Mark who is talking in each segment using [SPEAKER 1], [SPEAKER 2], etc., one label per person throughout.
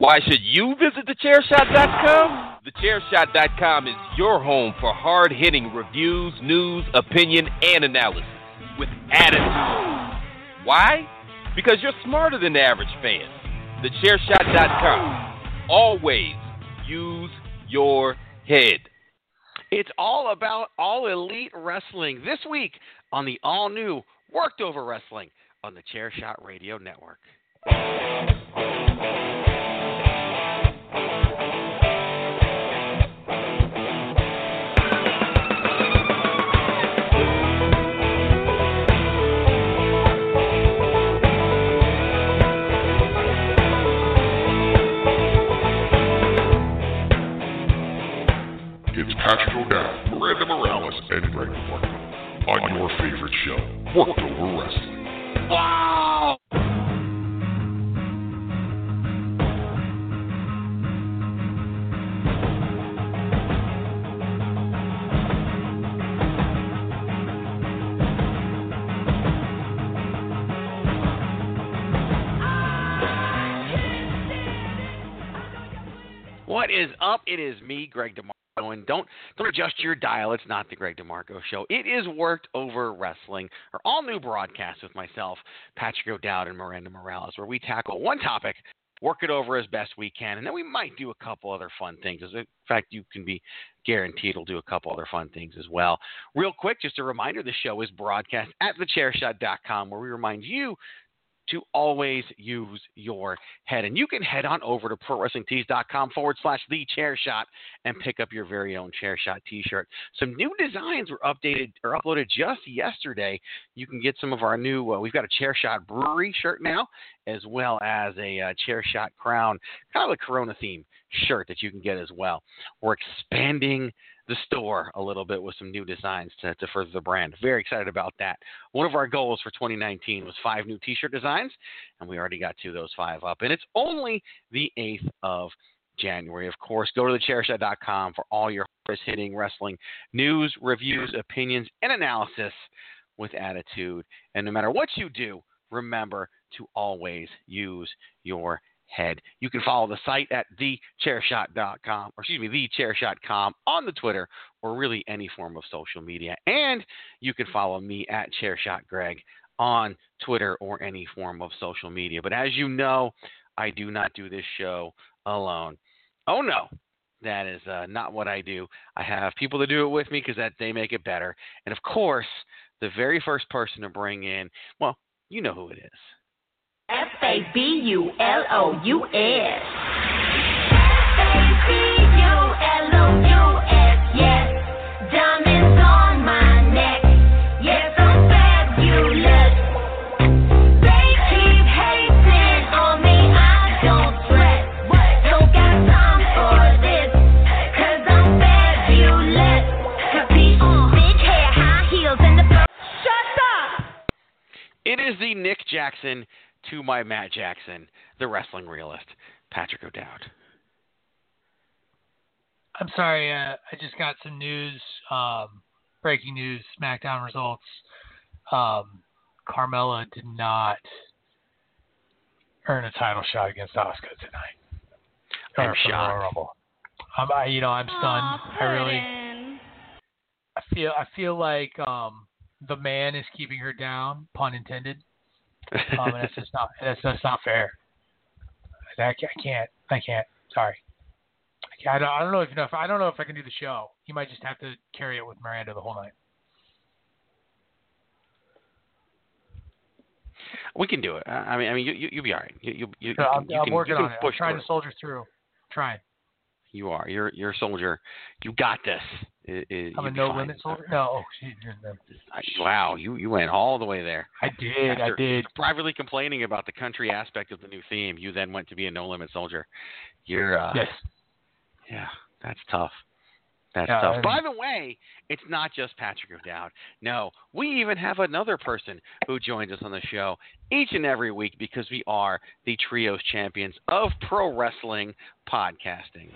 [SPEAKER 1] Why should you visit thechairshot.com? Thechairshot.com is your home for hard-hitting reviews, news, opinion, and analysis with attitude. Why? Because you're smarter than the average fan. Thechairshot.com. Always use your head.
[SPEAKER 2] It's all about All Elite Wrestling this week on the all-new Worked Over Wrestling on the Chairshot Radio Network.
[SPEAKER 3] It's Patrick O'Dowd, Miranda Morales, and Greg DeMarco on your favorite show, Worked Over Wrestling.
[SPEAKER 2] Wow! What is up? It is me, Greg DeMarco. And don't adjust your dial. It's not the Greg DeMarco Show. It is Worked Over Wrestling, our all-new broadcast with myself, Patrick O'Dowd, and Miranda Morales, where we tackle one topic, work it over as best we can, and then we might do a couple other fun things. In fact, you can be guaranteed we'll do a couple other fun things as well. Real quick, just a reminder, the show is broadcast at thechairshot.com, where we remind you to always use your head. And you can head on over to ProWrestlingTees.com/TheChairShot and pick up your very own Chairshot t-shirt. Some new designs were uploaded just yesterday. You can get some of our new, we've got a Chairshot Brewery shirt now, as well as a Chairshot Crown, kind of a Corona theme shirt that you can get as well. We're expanding the store a little bit with some new designs to further the brand. Very excited about that. One of our goals for 2019 was 5 new t-shirt designs, and we already got 2 of those 5 up. And it's only the 8th of January. Of course, go to thechairshot.com for all your hardest-hitting wrestling news, reviews, opinions, and analysis with attitude. And no matter what you do, remember to always use your head. You can follow the site at thechairshot.com on the Twitter or really any form of social media. And you can follow me at Chairshot Greg on Twitter or any form of social media. But as you know, I do not do this show alone. Oh no, that is not what I do. I have people to do it with me because they make it better. And of course, the very first person to bring in, well, you know who it is.
[SPEAKER 4] Fabulous. Fabulous, yes. Diamonds on my neck. Yes, I'm fabulous. They keep hating on me, I don't sweat. Don't got time for this, 'cause I'm fabulous. Capiche? Big hair, high heels, and the shut up!
[SPEAKER 2] It is the Nick Jackson to my Matt Jackson, the wrestling realist, Patrick O'Dowd.
[SPEAKER 5] I'm sorry, I just got some news, breaking news, SmackDown results. Carmella did not earn a title shot against Asuka tonight.
[SPEAKER 2] I'm shocked.
[SPEAKER 5] I'm stunned. I feel like the man is keeping her down, pun intended. And that's just not fair. I can't. Sorry. I don't know if I can do the show. You might just have to carry it with Miranda the whole night.
[SPEAKER 2] We can do it. I mean, you'll be all right.
[SPEAKER 5] I'm working on it. I'm trying to soldier through. Trying.
[SPEAKER 2] You are. You're a soldier. You got this.
[SPEAKER 5] I'm a no-limit soldier? No.
[SPEAKER 2] Wow, you went all the way there.
[SPEAKER 5] I did.
[SPEAKER 2] Privately complaining about the country aspect of the new theme, you then went to be a no-limit soldier. You're,
[SPEAKER 5] yes.
[SPEAKER 2] Yeah, that's tough. That's tough. By the way, it's not just Patrick O'Dowd. No, we even have another person who joins us on the show each and every week because we are the Trios champions of pro wrestling podcasting.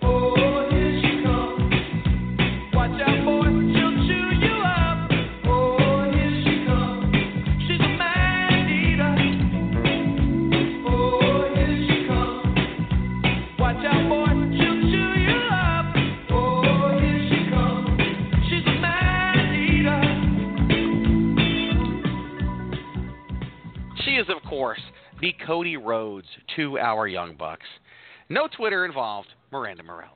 [SPEAKER 6] Watch out, boy, she'll chew you up. Oh, here she comes. She's a man eater. Oh, here she comes. Watch out, boy, she'll chew you up. Oh, here she comes. She's a man eater.
[SPEAKER 2] She is, of course, the Cody Rhodes to our Young Bucks. No Twitter involved, Miranda Morales.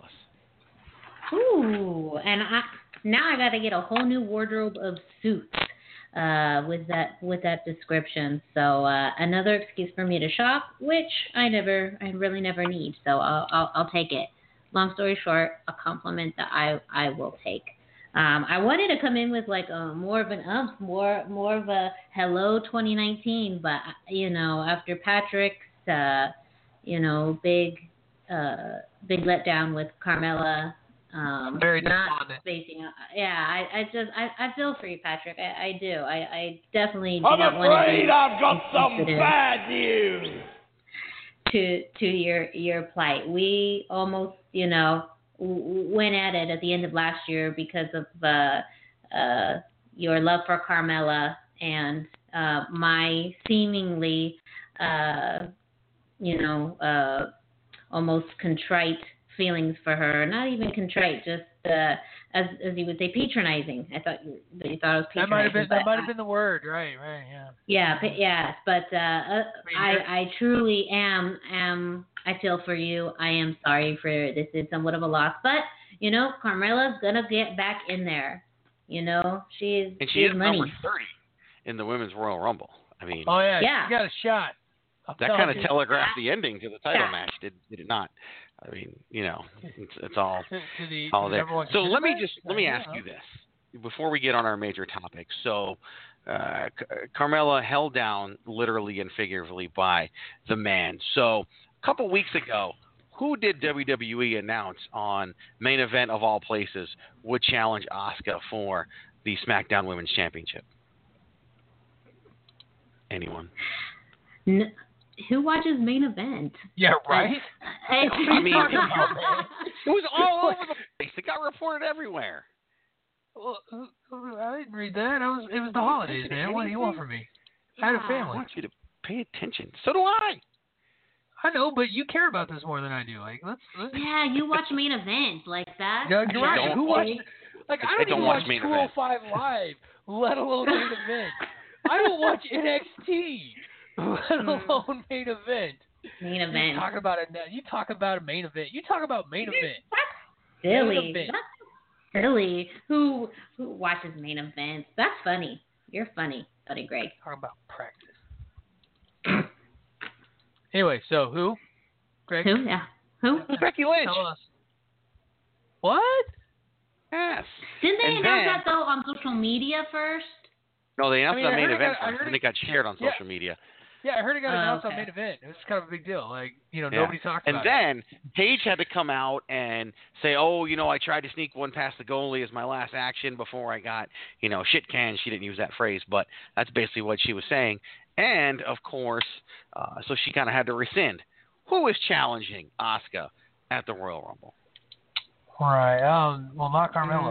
[SPEAKER 7] Ooh, and now I got to get a whole new wardrobe of suits with that description. So another excuse for me to shop, which I really never need. So I'll take it. Long story short, a compliment that I will take. I wanted to come in with like more of an more of a hello 2019, but after Patrick's big letdown with Carmella.
[SPEAKER 5] Very
[SPEAKER 7] not
[SPEAKER 5] despondent.
[SPEAKER 7] facing. I feel for you, Patrick. I do. I definitely do
[SPEAKER 6] I'm
[SPEAKER 7] not want to
[SPEAKER 6] afraid
[SPEAKER 7] be
[SPEAKER 6] I've got some
[SPEAKER 7] insensitive
[SPEAKER 6] bad news.
[SPEAKER 7] to your plight. We almost went at it at the end of last year because of your love for Carmella and my seemingly almost contrite feelings for her. Not even contrite, just as you would say, patronizing. I thought you thought I was patronizing.
[SPEAKER 5] That might have been the word, right? Yeah.
[SPEAKER 7] Yeah, but I truly am. I feel for you. I am sorry for this. Is somewhat of a loss, but Carmella's gonna get back in there. She is.
[SPEAKER 2] And she is
[SPEAKER 7] money.
[SPEAKER 2] number 30 in the Women's Royal Rumble. I mean,
[SPEAKER 5] Oh yeah.
[SPEAKER 7] Yeah.
[SPEAKER 5] She got a shot.
[SPEAKER 2] that kind of telegraphed the ending to the title match, did it not? I mean, it's all all there. So let me ask you this before we get on our major topic. So Carmella held down literally and figuratively by the man. So a couple weeks ago, who did WWE announce on Main Event of all places would challenge Asuka for the SmackDown Women's Championship? Anyone?
[SPEAKER 7] Who watches Main Event?
[SPEAKER 5] Yeah, right.
[SPEAKER 2] I mean, it was all over the place. It got reported everywhere.
[SPEAKER 5] Well, I didn't read that. It was the holidays, man. What do you want from me? I had a
[SPEAKER 2] I
[SPEAKER 5] family.
[SPEAKER 2] want you to pay attention. So do I.
[SPEAKER 5] I know, but you care about this more than I do. Like, let's
[SPEAKER 7] Yeah, you watch Main Event like that.
[SPEAKER 5] No, you're right.
[SPEAKER 2] don't.
[SPEAKER 5] Who watches? Like, I don't
[SPEAKER 2] don't
[SPEAKER 5] even
[SPEAKER 2] watch
[SPEAKER 5] watch
[SPEAKER 2] Main Event.
[SPEAKER 5] 205 Live, let alone Main Event. I don't watch NXT, let alone Main Event.
[SPEAKER 7] Main Event.
[SPEAKER 5] You talk about a Main Event. You talk about Main Event.
[SPEAKER 7] Silly.
[SPEAKER 5] Main Event.
[SPEAKER 7] That's silly. Who watches Main Events? That's funny. You're funny, Buddy Greg.
[SPEAKER 5] Talk about practice. Anyway, so who? Greg?
[SPEAKER 7] Who? Yeah. Who?
[SPEAKER 2] Becky Lynch.
[SPEAKER 5] Tell us. What?
[SPEAKER 2] Yes.
[SPEAKER 7] Didn't they
[SPEAKER 2] And
[SPEAKER 7] announce
[SPEAKER 2] then-
[SPEAKER 7] that though on social media first?
[SPEAKER 2] No, they announced
[SPEAKER 5] I mean,
[SPEAKER 2] on
[SPEAKER 5] I
[SPEAKER 2] Main
[SPEAKER 5] heard it
[SPEAKER 2] Event
[SPEAKER 5] got- I
[SPEAKER 2] first,
[SPEAKER 5] heard
[SPEAKER 2] and
[SPEAKER 5] it-
[SPEAKER 2] it got shared on
[SPEAKER 5] Yeah.
[SPEAKER 2] social media.
[SPEAKER 5] Yeah, I heard it got announced on
[SPEAKER 7] okay.
[SPEAKER 5] Main Event. It was kind of a big deal. Like,
[SPEAKER 2] Yeah.
[SPEAKER 5] nobody talked
[SPEAKER 2] And
[SPEAKER 5] about it.
[SPEAKER 2] then Paige had to come out and say, I tried to sneak one past the goalie as my last action before I got, shit canned. She didn't use that phrase, but that's basically what she was saying. And, of course, so she kind of had to rescind. Who is challenging Asuka at the Royal Rumble?
[SPEAKER 5] Right. Well, not Carmella.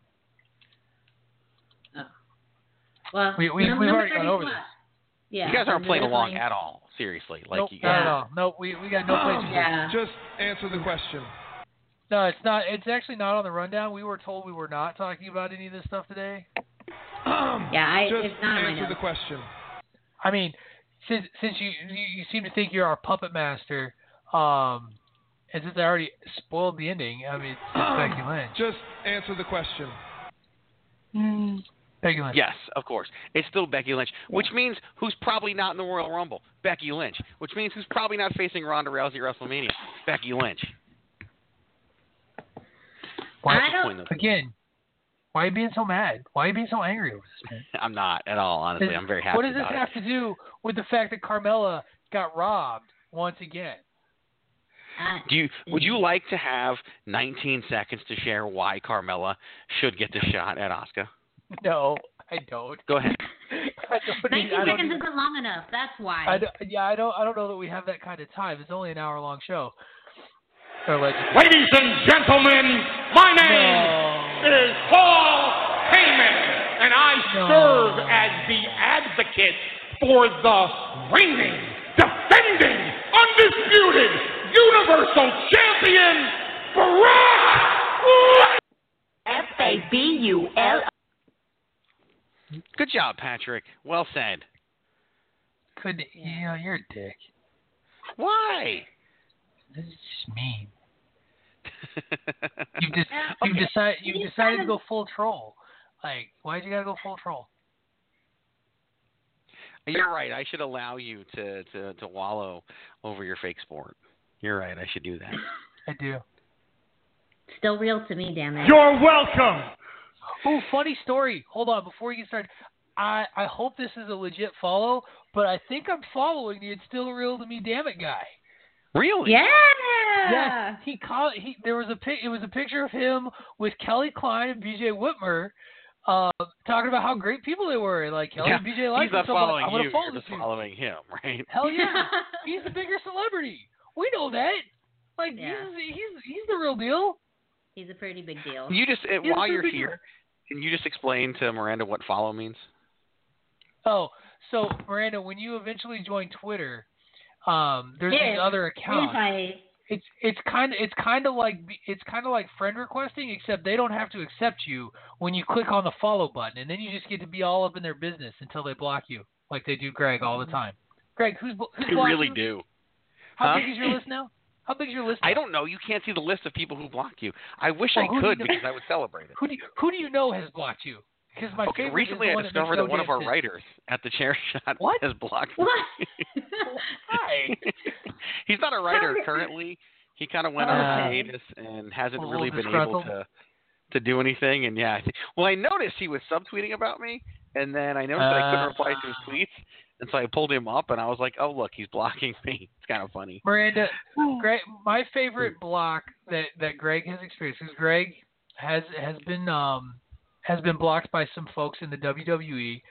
[SPEAKER 7] Well,
[SPEAKER 5] We've already gone over this.
[SPEAKER 7] Yeah.
[SPEAKER 2] You guys aren't playing along
[SPEAKER 7] definitely-
[SPEAKER 2] at all, seriously. Like,
[SPEAKER 5] Nope,
[SPEAKER 2] you
[SPEAKER 5] not
[SPEAKER 2] guys,
[SPEAKER 5] at all. Nope, we got no place for this.
[SPEAKER 7] Yeah.
[SPEAKER 6] Just answer the question.
[SPEAKER 5] No, it's not. It's actually not on the rundown. We were told we were not talking about any of this stuff today.
[SPEAKER 7] Yeah,
[SPEAKER 6] Just
[SPEAKER 7] it's not on my
[SPEAKER 6] answer the
[SPEAKER 7] notes.
[SPEAKER 6] question.
[SPEAKER 5] I mean, since you seem to think you're our puppet master, and since I already spoiled the ending, I mean, it's Becky Lynch.
[SPEAKER 6] Just answer the question.
[SPEAKER 5] Becky Lynch.
[SPEAKER 2] yes, of course. It's still Becky Lynch, which means who's probably not in the Royal Rumble? Becky Lynch. Which means who's probably not facing Ronda Rousey at WrestleMania? Becky Lynch.
[SPEAKER 5] Why,
[SPEAKER 7] I don't-
[SPEAKER 5] again, why are you being so mad? Why are you being so angry over this, man?
[SPEAKER 2] I'm not at all, honestly. I'm very happy
[SPEAKER 5] What does this
[SPEAKER 2] about
[SPEAKER 5] have to do with the fact that Carmella got robbed once again?
[SPEAKER 2] Would you like to have 19 seconds to share why Carmella should get the shot at Asuka?
[SPEAKER 5] No, I don't.
[SPEAKER 2] Go ahead.
[SPEAKER 5] I don't
[SPEAKER 7] 19
[SPEAKER 5] I don't
[SPEAKER 7] seconds
[SPEAKER 5] even-
[SPEAKER 7] isn't long enough. That's why.
[SPEAKER 5] I don't know that we have that kind of time. It's only an hour-long show. Allegedly.
[SPEAKER 8] Ladies and gentlemen, my name is Paul Heyman, and I serve as the advocate for the reigning, defending, undisputed Universal Champion, Brock
[SPEAKER 4] FABUL.
[SPEAKER 2] Good job, Patrick. Well said.
[SPEAKER 5] You're a dick.
[SPEAKER 2] Why?
[SPEAKER 5] This is just mean. You've decided to go full troll. Like, why'd you gotta go full troll?
[SPEAKER 2] You're right. I should allow you to wallow over your fake sport. You're right. I should do that.
[SPEAKER 5] I do.
[SPEAKER 7] Still real to me, damn it.
[SPEAKER 8] You're welcome.
[SPEAKER 5] Oh, funny story. Hold on, before you get started. I hope this is a legit follow, but I think I'm following the It's Still Real to Me Damn It guy.
[SPEAKER 2] Really?
[SPEAKER 7] Yeah.
[SPEAKER 5] Yes. There was it was a picture of him with Kelly Klein and BJ Whitmer talking about how great people they were. Like Kelly and BJ like
[SPEAKER 2] he's not
[SPEAKER 5] him, so
[SPEAKER 2] following
[SPEAKER 5] I'm gonna
[SPEAKER 2] you.
[SPEAKER 5] follow
[SPEAKER 2] You're
[SPEAKER 5] this
[SPEAKER 2] just
[SPEAKER 5] dude.
[SPEAKER 2] following him, right?
[SPEAKER 5] Hell yeah. He's the bigger celebrity. We know that. Like
[SPEAKER 7] Yeah.
[SPEAKER 5] he's the real deal.
[SPEAKER 7] He's a pretty big deal.
[SPEAKER 2] You just while
[SPEAKER 5] a
[SPEAKER 2] you're
[SPEAKER 5] big
[SPEAKER 2] here, can you just explain to Miranda what follow means?
[SPEAKER 5] Oh, so Miranda, when you eventually join Twitter, there's these other accounts. It's kind of like friend requesting, except they don't have to accept you when you click on the follow button, and then you just get to be all up in their business until they block you, like they do Greg all the time. Greg, who's
[SPEAKER 2] You
[SPEAKER 5] blocked
[SPEAKER 2] really
[SPEAKER 5] you?
[SPEAKER 2] do.
[SPEAKER 5] How
[SPEAKER 2] Huh?
[SPEAKER 5] big is your list now? How big is your list now?
[SPEAKER 2] I don't know. You can't see the list of people who block you. I wish
[SPEAKER 5] Well,
[SPEAKER 2] I
[SPEAKER 5] who do
[SPEAKER 2] could
[SPEAKER 5] you know-
[SPEAKER 2] because I would celebrate it.
[SPEAKER 5] Who do you know has blocked you? Because my
[SPEAKER 2] Okay,
[SPEAKER 5] favorite
[SPEAKER 2] recently
[SPEAKER 5] is the
[SPEAKER 2] I
[SPEAKER 5] one
[SPEAKER 2] discovered
[SPEAKER 5] that
[SPEAKER 2] that one of
[SPEAKER 5] makes
[SPEAKER 2] our
[SPEAKER 5] no damn
[SPEAKER 2] writers at the Chair Shot
[SPEAKER 5] What?
[SPEAKER 2] has blocked
[SPEAKER 7] What?
[SPEAKER 2] me.
[SPEAKER 5] Hi.
[SPEAKER 2] He's not a writer currently. He kind of went on a
[SPEAKER 7] Okay.
[SPEAKER 2] hiatus and hasn't
[SPEAKER 5] A
[SPEAKER 2] really
[SPEAKER 5] little
[SPEAKER 2] been able
[SPEAKER 5] disgruntled?
[SPEAKER 2] to do anything. And yeah, I noticed he was subtweeting about me, and then I noticed that I couldn't reply to his tweets, and so I pulled him up, and I was like, oh look, he's blocking me. It's kind of funny.
[SPEAKER 5] Miranda, Greg, my favorite block that Greg has experienced, because Greg has been blocked by some folks in the WWE.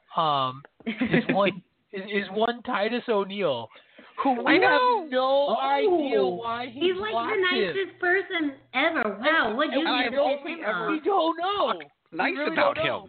[SPEAKER 5] Is one Titus O'Neil, who we
[SPEAKER 2] I know.
[SPEAKER 5] have no idea why
[SPEAKER 7] He's like
[SPEAKER 5] blocked
[SPEAKER 7] the nicest
[SPEAKER 5] him.
[SPEAKER 7] person ever. Wow, what'd you
[SPEAKER 2] I
[SPEAKER 7] do to
[SPEAKER 2] don't
[SPEAKER 7] piss him
[SPEAKER 2] think ever-
[SPEAKER 7] off?
[SPEAKER 5] We don't know.
[SPEAKER 2] Nice
[SPEAKER 5] really
[SPEAKER 2] about
[SPEAKER 5] don't know.
[SPEAKER 2] him.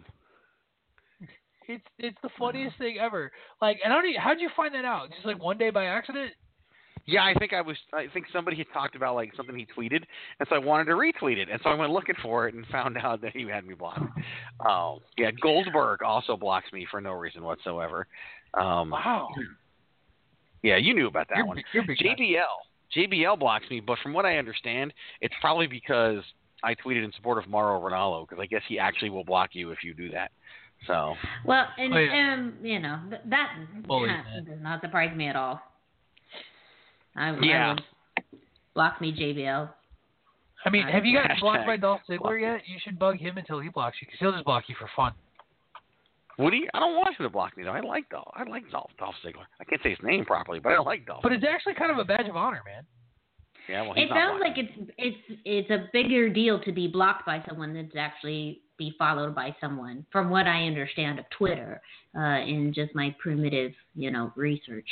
[SPEAKER 5] It's the funniest thing ever. Like, and how'd you find that out? Just like one day by accident?
[SPEAKER 2] Yeah, I think somebody had talked about like something he tweeted, and so I wanted to retweet it, and so I went looking for it and found out that he had me blocked. Yeah, Goldberg also blocks me for no reason whatsoever.
[SPEAKER 5] Wow.
[SPEAKER 2] Yeah, you knew about that one.
[SPEAKER 5] You're big guy.
[SPEAKER 2] JBL blocks me, but from what I understand, it's probably because I tweeted in support of Mauro Ranallo, because I guess he actually will block you if you do that. So.
[SPEAKER 7] Well, and
[SPEAKER 5] Oh, yeah.
[SPEAKER 7] you know that
[SPEAKER 5] Bullies, man.
[SPEAKER 7] does not surprise me at all. I
[SPEAKER 2] Yeah.
[SPEAKER 7] would block me, JBL.
[SPEAKER 5] I mean, have you gotten blocked by
[SPEAKER 2] Hashtag
[SPEAKER 5] Dolph Ziggler yet? You should bug him until he blocks you, because he'll just block you for fun.
[SPEAKER 2] Woody, I don't want him to block me though. I like Dolph Ziggler. I can't say his name properly, but I like Dolph.
[SPEAKER 5] But it's actually kind of a badge of honor, man.
[SPEAKER 2] Yeah, well, he's
[SPEAKER 7] It
[SPEAKER 2] not
[SPEAKER 7] sounds
[SPEAKER 2] blocking
[SPEAKER 7] like it's a bigger deal to be blocked by someone than to actually be followed by someone, from what I understand of Twitter, in just my primitive, research.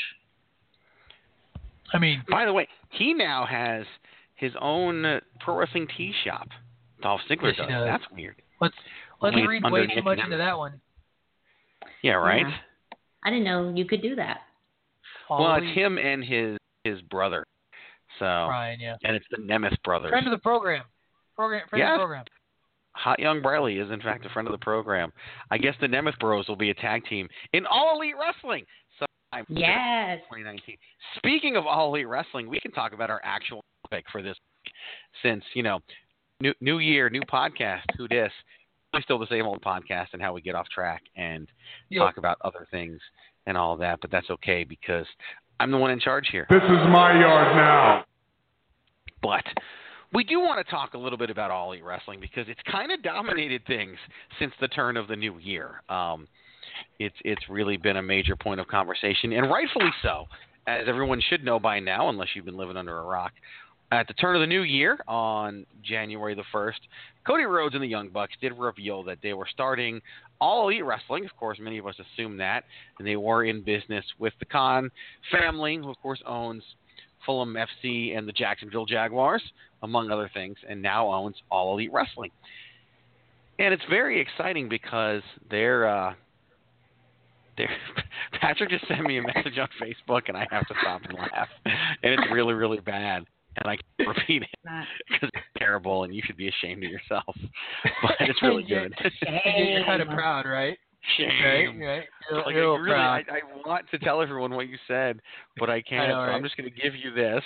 [SPEAKER 5] I mean,
[SPEAKER 2] By the way, he now has his own pro wrestling tee shop. Dolph Ziggler
[SPEAKER 5] Yes, he
[SPEAKER 2] does.
[SPEAKER 5] does.
[SPEAKER 2] That's weird.
[SPEAKER 5] let's
[SPEAKER 2] Only
[SPEAKER 5] read
[SPEAKER 2] under
[SPEAKER 5] way
[SPEAKER 2] Nick
[SPEAKER 5] too much
[SPEAKER 2] Nemeth.
[SPEAKER 5] into that one.
[SPEAKER 2] Yeah, right.
[SPEAKER 7] Yeah. I didn't know you could do that.
[SPEAKER 2] Well,
[SPEAKER 5] Ollie,
[SPEAKER 2] it's him and his brother. So,
[SPEAKER 5] Ryan, yeah.
[SPEAKER 2] and it's the Nemeth brothers.
[SPEAKER 5] Friend of the program. Friend of
[SPEAKER 2] Yes.
[SPEAKER 5] the program.
[SPEAKER 2] Hot Young Briley is in fact a friend of the program. I guess the Nemeth Bros will be a tag team in All Elite Wrestling sometime in
[SPEAKER 7] Yes.
[SPEAKER 2] 2019. Speaking of All Elite Wrestling, we can talk about our actual topic for this, since new year, new podcast. Who dis? We're still the same old podcast and how we get off track and
[SPEAKER 5] Yep.
[SPEAKER 2] talk about other things and all that. But that's okay because I'm the one in charge here.
[SPEAKER 8] This is my yard now.
[SPEAKER 2] But we do want to talk a little bit about All Elite Wrestling because it's kind of dominated things since the turn of the new year. It's really been a major point of conversation, and rightfully so, as everyone should know by now, unless you've been living under a rock. At the turn of the new year, on January the 1st, Cody Rhodes and the Young Bucks did reveal that they were starting All Elite Wrestling. Of course, many of us assumed that, and they were in business with the Khan family, who of course owns Fulham FC and the Jacksonville Jaguars, among other things, and now owns All Elite Wrestling. And it's very exciting because they're There, Patrick just sent me a message on Facebook, and I have to stop and laugh. And it's really, really bad. And I can't repeat it because it's terrible, and you should be ashamed of yourself. But it's really good.
[SPEAKER 5] You're kind of proud, right?
[SPEAKER 2] Shame.
[SPEAKER 5] Right?
[SPEAKER 2] Like,
[SPEAKER 5] You're
[SPEAKER 2] really,
[SPEAKER 5] proud.
[SPEAKER 2] I want to tell everyone what you said, but I can't.
[SPEAKER 5] I know,
[SPEAKER 2] So
[SPEAKER 5] right?
[SPEAKER 2] I'm just going to give you this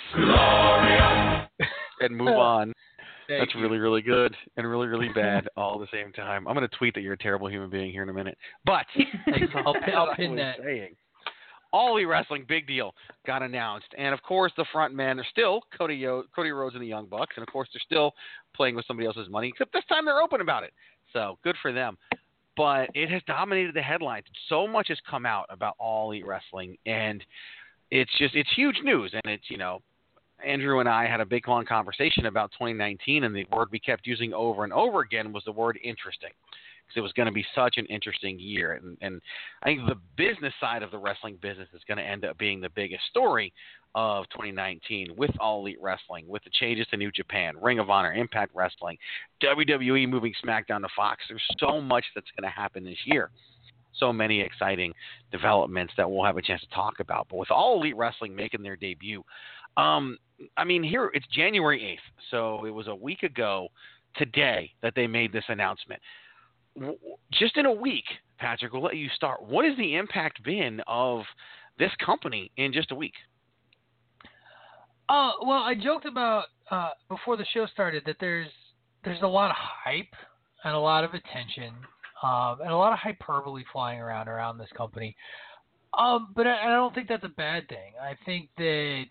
[SPEAKER 2] and move on. That's really, really good and really, really bad all at the same time. I'm going to tweet that you're a terrible human being here in a minute. But
[SPEAKER 5] I'll pin that.
[SPEAKER 2] Saying. All Elite Wrestling, big deal, got announced. And, of course, the front men are still Cody Rhodes and the Young Bucks. And, of course, they're still playing with somebody else's money, except this time they're open about it. So good for them. But it has dominated the headlines. So much has come out about All Elite Wrestling. And it's huge news. And it's, Andrew and I had a big, long conversation about 2019, and the word we kept using over and over again was the word interesting, because it was going to be such an interesting year. And I think the business side of the wrestling business is going to end up being the biggest story of 2019 with All Elite Wrestling, with the changes to New Japan, Ring of Honor, Impact Wrestling, WWE moving SmackDown to Fox. There's so much that's going to happen this year. So many exciting developments that we'll have a chance to talk about. But with All Elite Wrestling making their debut, here it's January 8th, so it was a week ago today that they made this announcement. Just in a week, Patrick, we'll let you start. What has the impact been of this company in just a week?
[SPEAKER 5] Well, I joked about before the show started that there's a lot of hype and a lot of attention and a lot of hyperbole flying around this company. But I don't think that's a bad thing. I think that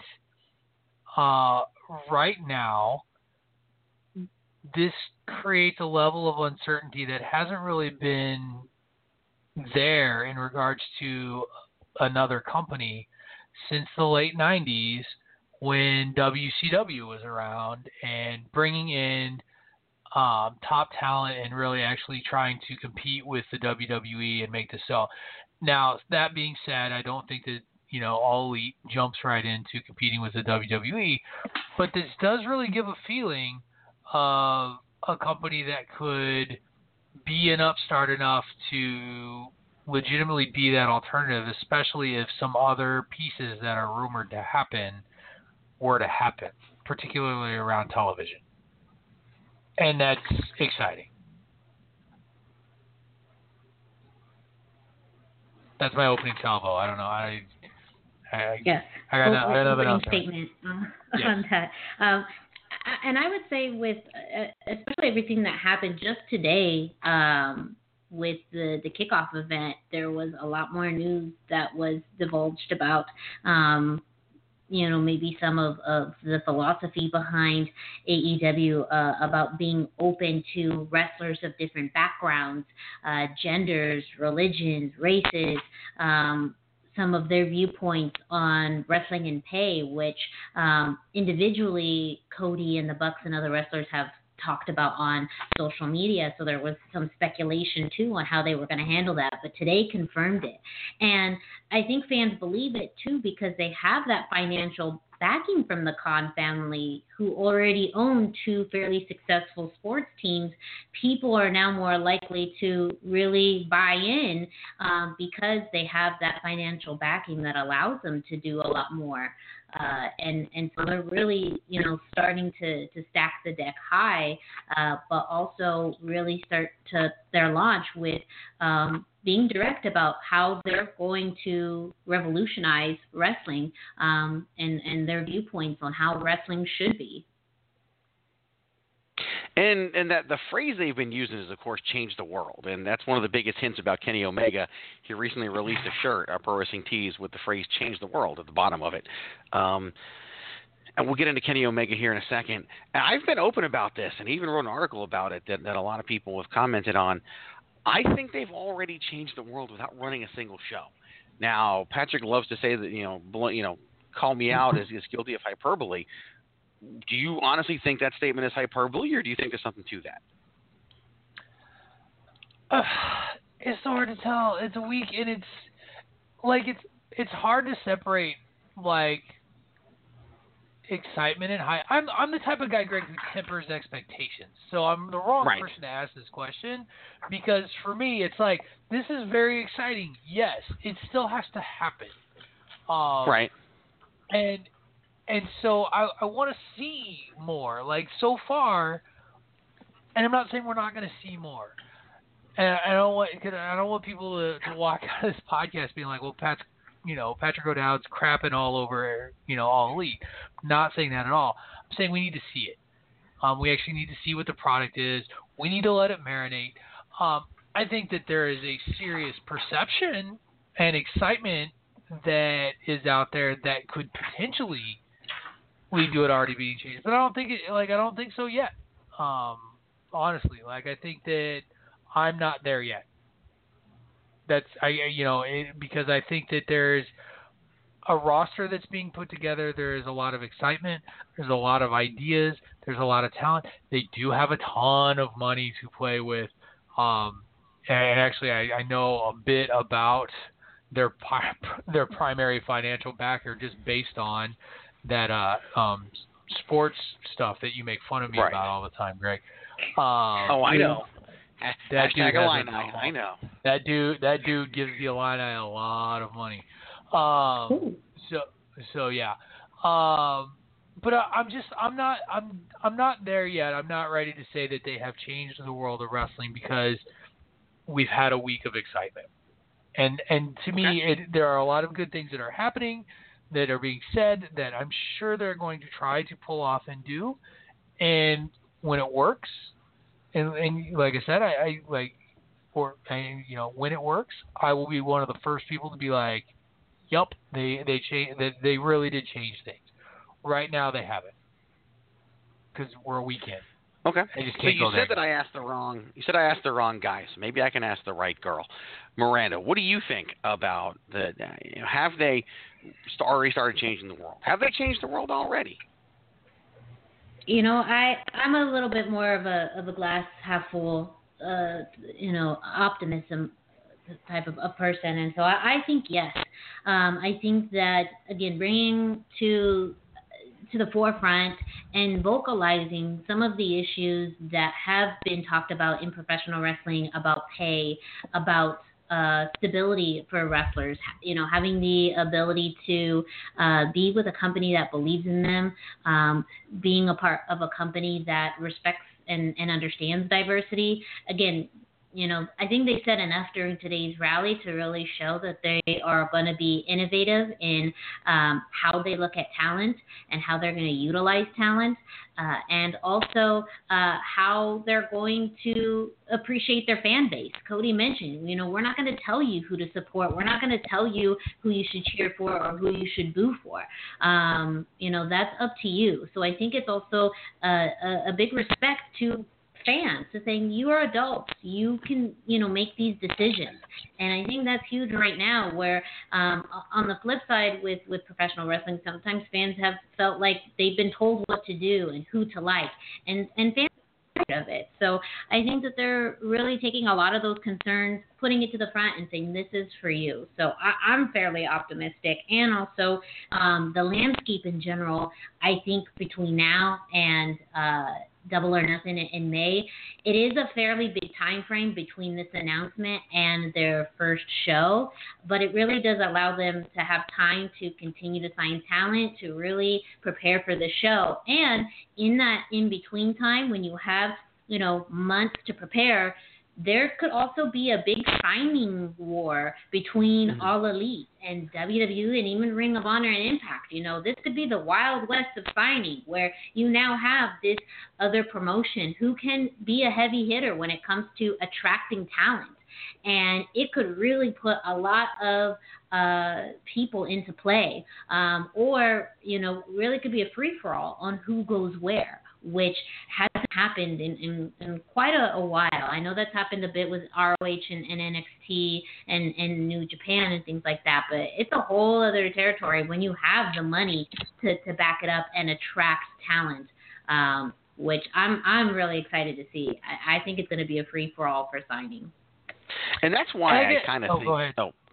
[SPEAKER 5] right now, this creates a level of uncertainty that hasn't really been there in regards to another company since the late 90s when WCW was around and bringing in top talent and really actually trying to compete with the WWE and make this sell. Now, that being said, I don't think that All Elite jumps right into competing with the WWE, but this does really give a feeling of a company that could be an upstart enough to legitimately be that alternative, especially if some other pieces that are rumored to happen were to happen, particularly around television. And that's exciting. That's my opening salvo. I don't know.
[SPEAKER 7] Yes.
[SPEAKER 5] I got another
[SPEAKER 7] opening statement on that. And I would say with especially everything that happened just today with the kickoff event, there was a lot more news that was divulged about maybe some of the philosophy behind AEW about being open to wrestlers of different backgrounds, genders, religions, races, some of their viewpoints on wrestling and pay, which individually Cody and the Bucks and other wrestlers have talked about on social media. So there was some speculation too on how they were going to handle that, but today confirmed it. And I think fans believe it too because they have that financial backing from the Khan family, who already own two fairly successful sports teams. People are now more likely to really buy in because they have that financial backing that allows them to do a lot more. And so they're really, starting to stack the deck high, but also really start to their launch with being direct about how they're going to revolutionize wrestling and their viewpoints on how wrestling should be.
[SPEAKER 2] And that the phrase they've been using is, of course, change the world. And that's one of the biggest hints about Kenny Omega. He recently released a shirt, Pro Wrestling Tees, with the phrase change the world at the bottom of it. And we'll get into Kenny Omega here in a second. I've been open about this and even wrote an article about it that a lot of people have commented on. I think they've already changed the world without running a single show. Now, Patrick loves to say that, call me out as guilty of hyperbole. Do you honestly think that statement is hyperbole, or do you think there's something to that?
[SPEAKER 5] It's so hard to tell. It's a week, and it's hard to separate. Like, excitement and hype. I'm the type of guy, Greg, who tempers expectations. So I'm the wrong
[SPEAKER 2] Right.
[SPEAKER 5] person to ask this question, because for me, it's like, this is very exciting. Yes, it still has to happen.
[SPEAKER 2] Right.
[SPEAKER 5] And so I want to see more. Like, so far, and I'm not saying we're not going to see more. And I don't want people to walk out of this podcast being like, well, Patrick O'Dowd's crapping all over, All Elite. Not saying that at all. I'm saying we need to see it. We actually need to see what the product is. We need to let it marinate. I think that there is a serious perception and excitement that is out there that could potentially lead to it already being changed. But I don't think I don't think so yet. Honestly, I think that I'm not there yet. Because I think that there's a roster that's being put together. There is a lot of excitement. There's a lot of ideas. There's a lot of talent. They do have a ton of money to play with. And actually, I know a bit about their primary financial backer just based on that sports stuff that you make fun of me
[SPEAKER 2] Right.
[SPEAKER 5] about all the time, Greg.
[SPEAKER 2] I know.
[SPEAKER 5] That dude
[SPEAKER 2] Hashtag
[SPEAKER 5] has
[SPEAKER 2] Illini. I know.
[SPEAKER 5] That dude gives the Illini a lot of money. So yeah. But I'm not there yet. I'm not ready to say that they have changed the world of wrestling, because we've had a week of excitement. And to me, there are a lot of good things that are happening, that are being said, that I'm sure they're going to try to pull off and do. And when it works, and like I said, when it works, I will be one of the first people to be like, "Yup, they really did change things." Right now, they haven't, because we're a weekend.
[SPEAKER 2] Okay.
[SPEAKER 5] I just
[SPEAKER 2] So
[SPEAKER 5] can't
[SPEAKER 2] you
[SPEAKER 5] go
[SPEAKER 2] said
[SPEAKER 5] there.
[SPEAKER 2] that I asked the wrong. You said I asked the wrong guy. So maybe I can ask the right girl. Miranda, what do you think about the? Have they already started changing the world? Have they changed the world already?
[SPEAKER 7] I'm a little bit more of a glass half full, optimism type of a person, and so I think yes. I think that, again, bringing to the forefront and vocalizing some of the issues that have been talked about in professional wrestling, about pay, about stability for wrestlers, having the ability to be with a company that believes in them, being a part of a company that respects and understands diversity. Again, I think they said enough during today's rally to really show that they are going to be innovative in how they look at talent and how they're going to utilize talent, and also how they're going to appreciate their fan base. Cody mentioned, we're not going to tell you who to support. We're not going to tell you who you should cheer for or who you should boo for. That's up to you. So I think it's also a big respect to fans, to saying you are adults, you can make these decisions. And I think that's huge right now, where on the flip side with professional wrestling, sometimes fans have felt like they've been told what to do and who to like, and fans are tired of it. So I think that they're really taking a lot of those concerns, putting it to the front and saying, this is for you. So I'm fairly optimistic. And also the landscape in general, I think between now and Double or Nothing in May, it is a fairly big time frame between this announcement and their first show, but it really does allow them to have time to continue to sign talent, to really prepare for the show. And in that in-between time, when you have months to prepare, there could also be a big signing war between All Elite and WWE and even Ring of Honor and Impact. This could be the Wild West of signing, where you now have this other promotion who can be a heavy hitter when it comes to attracting talent. And it could really put a lot of people into play, or really could be a free-for-all on who goes where, which hasn't happened in quite a while. I know that's happened a bit with ROH and NXT and New Japan and things like that, but it's a whole other territory when you have the money to back it up and attract talent, which I'm really excited to see. I think it's going to be a free-for-all for signing.
[SPEAKER 2] And that's why I kind of think.
[SPEAKER 5] Go ahead.
[SPEAKER 2] Oh,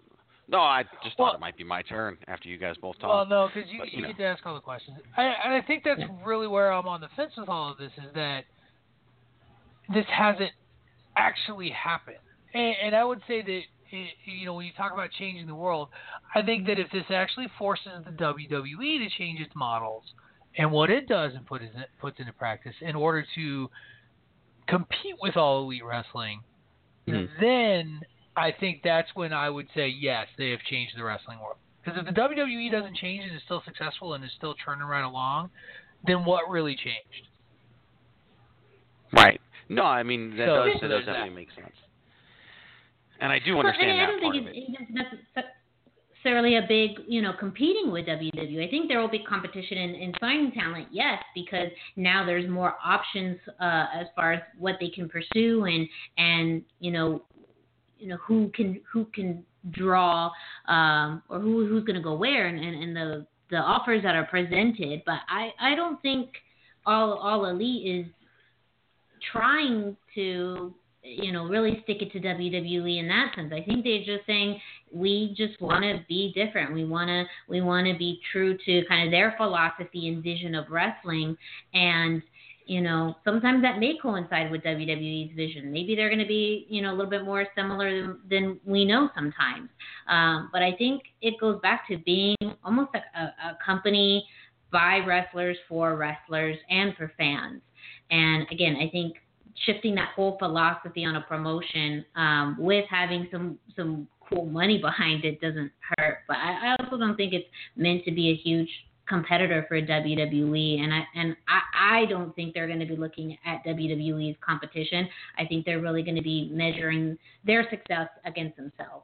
[SPEAKER 2] No, I just thought it might be my turn after you guys both talk.
[SPEAKER 5] Well, no, because you
[SPEAKER 2] know.
[SPEAKER 5] get to ask all the questions. And I think that's really where I'm on the fence with all of this, is that this hasn't actually happened. And I would say that, when you talk about changing the world, I think that if this actually forces the WWE to change its models and what it does and puts into practice in order to compete with All Elite Wrestling, then I think that's when I would say, yes, they have changed the wrestling world. Because if the WWE doesn't change and is still successful and is still churning right along, then what really changed?
[SPEAKER 2] Right. No, I mean, that does
[SPEAKER 5] there's
[SPEAKER 2] definitely
[SPEAKER 5] that.
[SPEAKER 2] make sense. And I do understand
[SPEAKER 7] I
[SPEAKER 2] that
[SPEAKER 7] don't
[SPEAKER 2] part
[SPEAKER 7] think
[SPEAKER 2] of it.
[SPEAKER 7] it's necessarily a big, competing with WWE. I think there will be competition in signing talent, yes, because now there's more options as far as what they can pursue and who can draw or who's going to go where and the offers that are presented. But I don't think All Elite is trying to really stick it to WWE in that sense. I think they're just saying we just want to be different. We want to be true to kind of their philosophy and vision of wrestling, and sometimes that may coincide with WWE's vision. Maybe they're going to be a little bit more similar than we know sometimes. But I think it goes back to being almost like a company by wrestlers for wrestlers and for fans. And again, I think shifting that whole philosophy on a promotion with having some cool money behind it doesn't hurt. But I also don't think it's meant to be a huge competitor for WWE, and I don't think they're going to be looking at WWE's competition. I think they're really going to be measuring their success against themselves.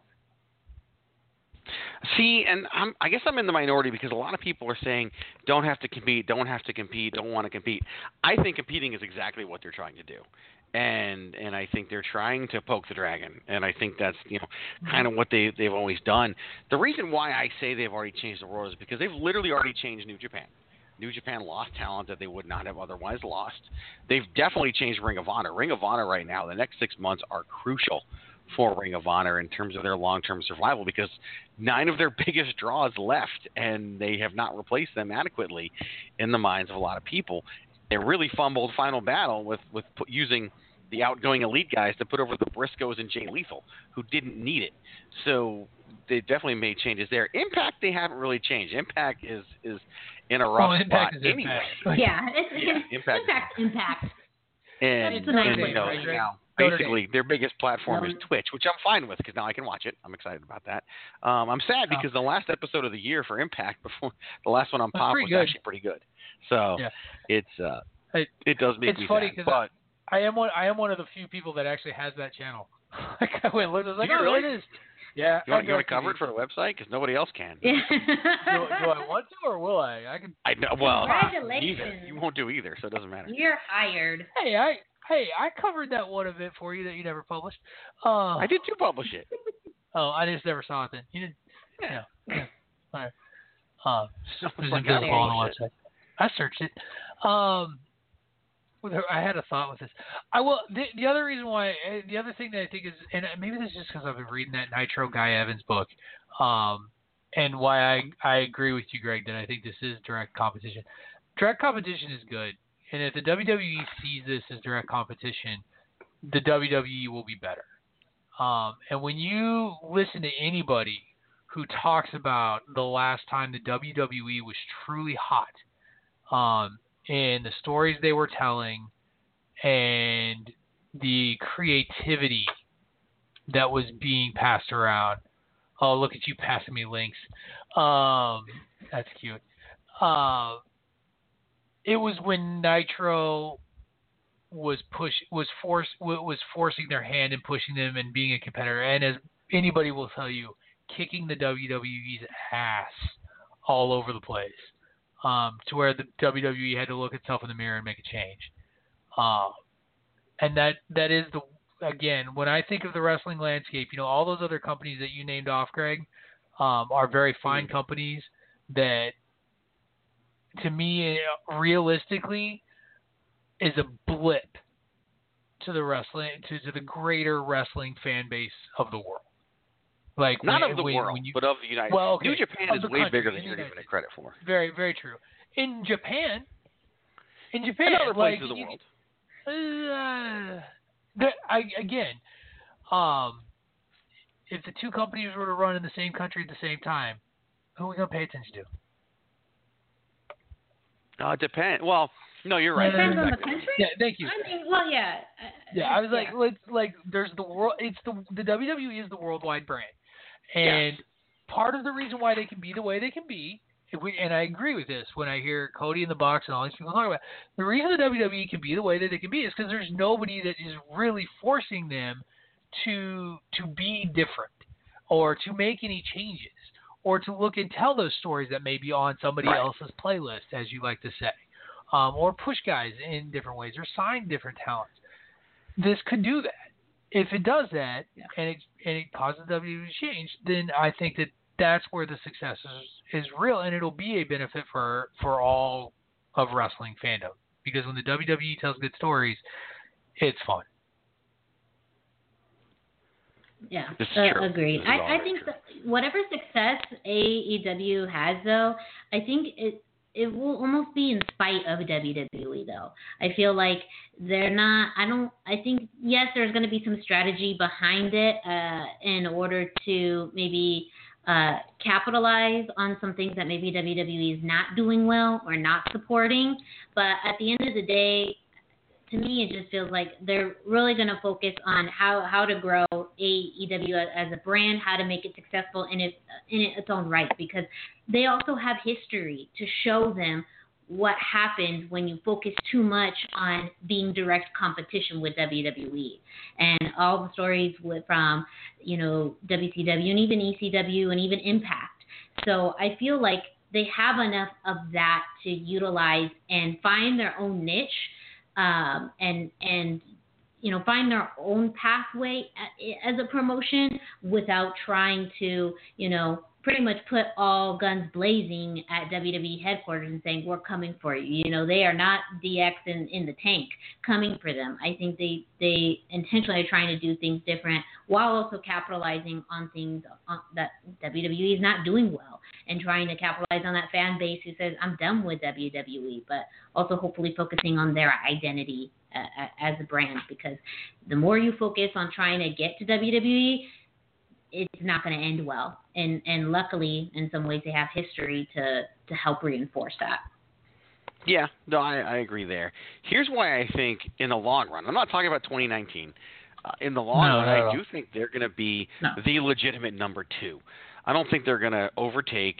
[SPEAKER 2] See, and I guess I'm in the minority because a lot of people are saying don't have to compete, don't want to compete. I think competing is exactly what they're trying to do. And I think they're trying to poke the dragon, and I think that's kind of what they've always done. The reason why I say they've already changed the world is because they've literally already changed New Japan. New Japan lost talent that they would not have otherwise lost. They've definitely changed Ring of Honor. Ring of Honor right now, the next 6 months are crucial for Ring of Honor in terms of their long-term survival because 9 of their biggest draws left, and they have not replaced them adequately in the minds of a lot of people. They really fumbled Final Battle with using the outgoing Elite guys to put over the Briscoes and Jay Lethal, who didn't need it. So they definitely made changes there. Impact, they haven't really changed. Impact is in a rough spot anyway.
[SPEAKER 7] Yeah,
[SPEAKER 2] Impact. And
[SPEAKER 7] it's a nice way,
[SPEAKER 2] now, basically, their biggest platform is Twitch, which I'm fine with because now I can watch it. I'm excited about that. I'm sad because the last episode of the year for Impact, before the last one on Pop, was actually pretty good. So it does make me
[SPEAKER 5] funny
[SPEAKER 2] sad. But
[SPEAKER 5] I am one of the few people that actually has that channel. Like I went and looked, I was like, oh,
[SPEAKER 2] really?
[SPEAKER 5] there it is. Yeah.
[SPEAKER 2] You want to cover it for the website because nobody else can.
[SPEAKER 5] do I want to or will I?
[SPEAKER 2] I know. Well,
[SPEAKER 7] Congratulations.
[SPEAKER 2] neither. You won't do either, so it doesn't matter.
[SPEAKER 7] You're hired.
[SPEAKER 5] Hey, I covered that one of it for you that you never published.
[SPEAKER 2] I did too publish it.
[SPEAKER 5] Oh, I just never saw it then. You didn't? Yeah. All right. It was
[SPEAKER 2] Like
[SPEAKER 5] invisible on the website. I searched it. I had a thought with this. The other reason why, the other thing that I think is, and maybe this is just because I've been reading that Nitro Guy Evans book, and why I agree with you, Greg, that I think this is direct competition. Direct competition is good, and if the WWE sees this as direct competition, the WWE will be better. And when you listen to anybody who talks about the last time the WWE was truly hot, and the stories they were telling and the creativity that was being passed around. Oh, look at you passing me links. That's cute. It was when Nitro was forcing their hand and pushing them and being a competitor, and as anybody will tell you, kicking the WWE's ass all over the place. To where the WWE had to look itself in the mirror and make a change. And that is again, when I think of the wrestling landscape, all those other companies that you named off, Greg, are very fine companies that, to me, realistically, is a blip to the wrestling, to the greater wrestling fan base of the world. Like
[SPEAKER 2] Not
[SPEAKER 5] when,
[SPEAKER 2] of the
[SPEAKER 5] when,
[SPEAKER 2] world,
[SPEAKER 5] when you,
[SPEAKER 2] but of the United
[SPEAKER 5] well, okay,
[SPEAKER 2] New Japan
[SPEAKER 5] of
[SPEAKER 2] is
[SPEAKER 5] the
[SPEAKER 2] way
[SPEAKER 5] country,
[SPEAKER 2] bigger than
[SPEAKER 5] in the
[SPEAKER 2] you're
[SPEAKER 5] United
[SPEAKER 2] giving it
[SPEAKER 5] States.
[SPEAKER 2] credit for.
[SPEAKER 5] Very, very true. In Japan,
[SPEAKER 2] And other
[SPEAKER 5] like
[SPEAKER 2] places of the world.
[SPEAKER 5] again, if the two companies were to run in the same country at the same time, who are we gonna pay attention to?
[SPEAKER 2] Depend. Well, no, you're right.
[SPEAKER 7] Depends on the
[SPEAKER 2] Exactly.
[SPEAKER 7] country.
[SPEAKER 5] Yeah, thank you.
[SPEAKER 7] I mean, well, yeah.
[SPEAKER 5] Yeah, I was like,
[SPEAKER 7] yeah.
[SPEAKER 5] let's like, there's the world. It's the WWE is the worldwide brand, and part of the reason why they can be the way they can be, and I agree with this when I hear Cody in the Box and all these people talk about it, the reason the WWE can be the way that they can be is because there's nobody that is really forcing them to be different or to make any changes or to look and tell those stories that may be on somebody else's playlist, as you like to say, or push guys in different ways or sign different talents. This could do that. If it does that and it causes WWE to change, then I think that's where the success is real, and it'll be a benefit for all of wrestling fandom. Because when the WWE tells good stories, it's fun.
[SPEAKER 7] Yeah,
[SPEAKER 2] This is true.
[SPEAKER 7] agreed.
[SPEAKER 2] This is all
[SPEAKER 7] I
[SPEAKER 2] very
[SPEAKER 7] think
[SPEAKER 2] true.
[SPEAKER 7] that whatever success AEW has, though, I think it will almost be in spite of WWE, though. I feel like they're not. I think yes, there's going to be some strategy behind it in order to maybe capitalize on some things that maybe WWE is not doing well or not supporting. But at the end of the day, to me, it just feels like they're really going to focus on how to grow AEW as a brand, how to make it successful in its own right, because they also have history to show them what happens when you focus too much on being direct competition with WWE. And all the stories from, WCW and even ECW and even Impact. So I feel like they have enough of that to utilize and find their own niche, and find their own pathway as a promotion without trying to, pretty much put all guns blazing at WWE headquarters and saying, we're coming for you. They are not DX in the tank coming for them. I think they intentionally are trying to do things different while also capitalizing on things that WWE is not doing well and trying to capitalize on that fan base who says, I'm done with WWE, but also hopefully focusing on their identity as a brand, because the more you focus on trying to get to WWE, it's not going to end well. And luckily, in some ways, they have history to help reinforce that.
[SPEAKER 2] Yeah, no, I agree there. Here's why I think in the long run, I'm not talking about 2019. In the long run, I do think they're going to be the legitimate number two. I don't think they're going to overtake,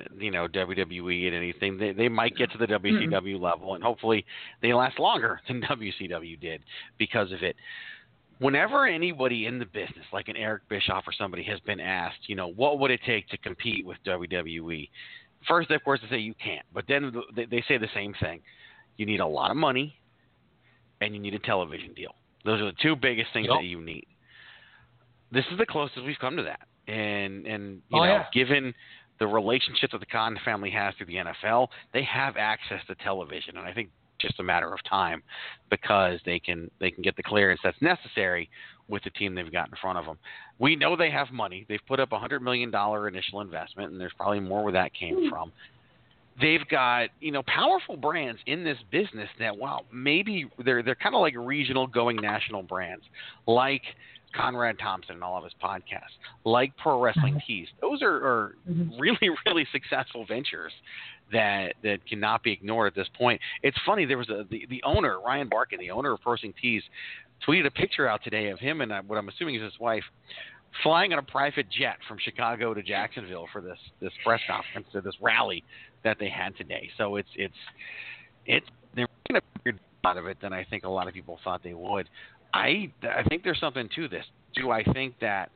[SPEAKER 2] WWE in anything. They might get to the WCW level, and hopefully they last longer than WCW did because of it. Whenever anybody in the business, like an Eric Bischoff or somebody, has been asked, what would it take to compete with WWE? First, of course, they say you can't. But then they say the same thing. You need a lot of money, and you need a television deal. Those are the two biggest things that you need. This is the closest we've come to that. And given the relationships that the Khan family has through the NFL, they have access to television. And I think just a matter of time because they can get the clearance that's necessary with the team they've got in front of them. We know they have money. They've put up $100 million initial investment, and there's probably more where that came from. They've got, powerful brands in this business that, maybe they're kind of like regional going national brands, like Conrad Thompson and all of his podcasts, like Pro Wrestling Tees. Those are really, really successful ventures that cannot be ignored at this point. It's funny, there was the owner, Ryan Barkin, the owner of Pro Wrestling Tees, tweeted a picture out today of him and what I'm assuming is his wife flying on a private jet from Chicago to Jacksonville for this press conference, or this rally that they had today. So it's they're making a bigger deal out of it than I think a lot of people thought they would. I think there's something to this. Do I think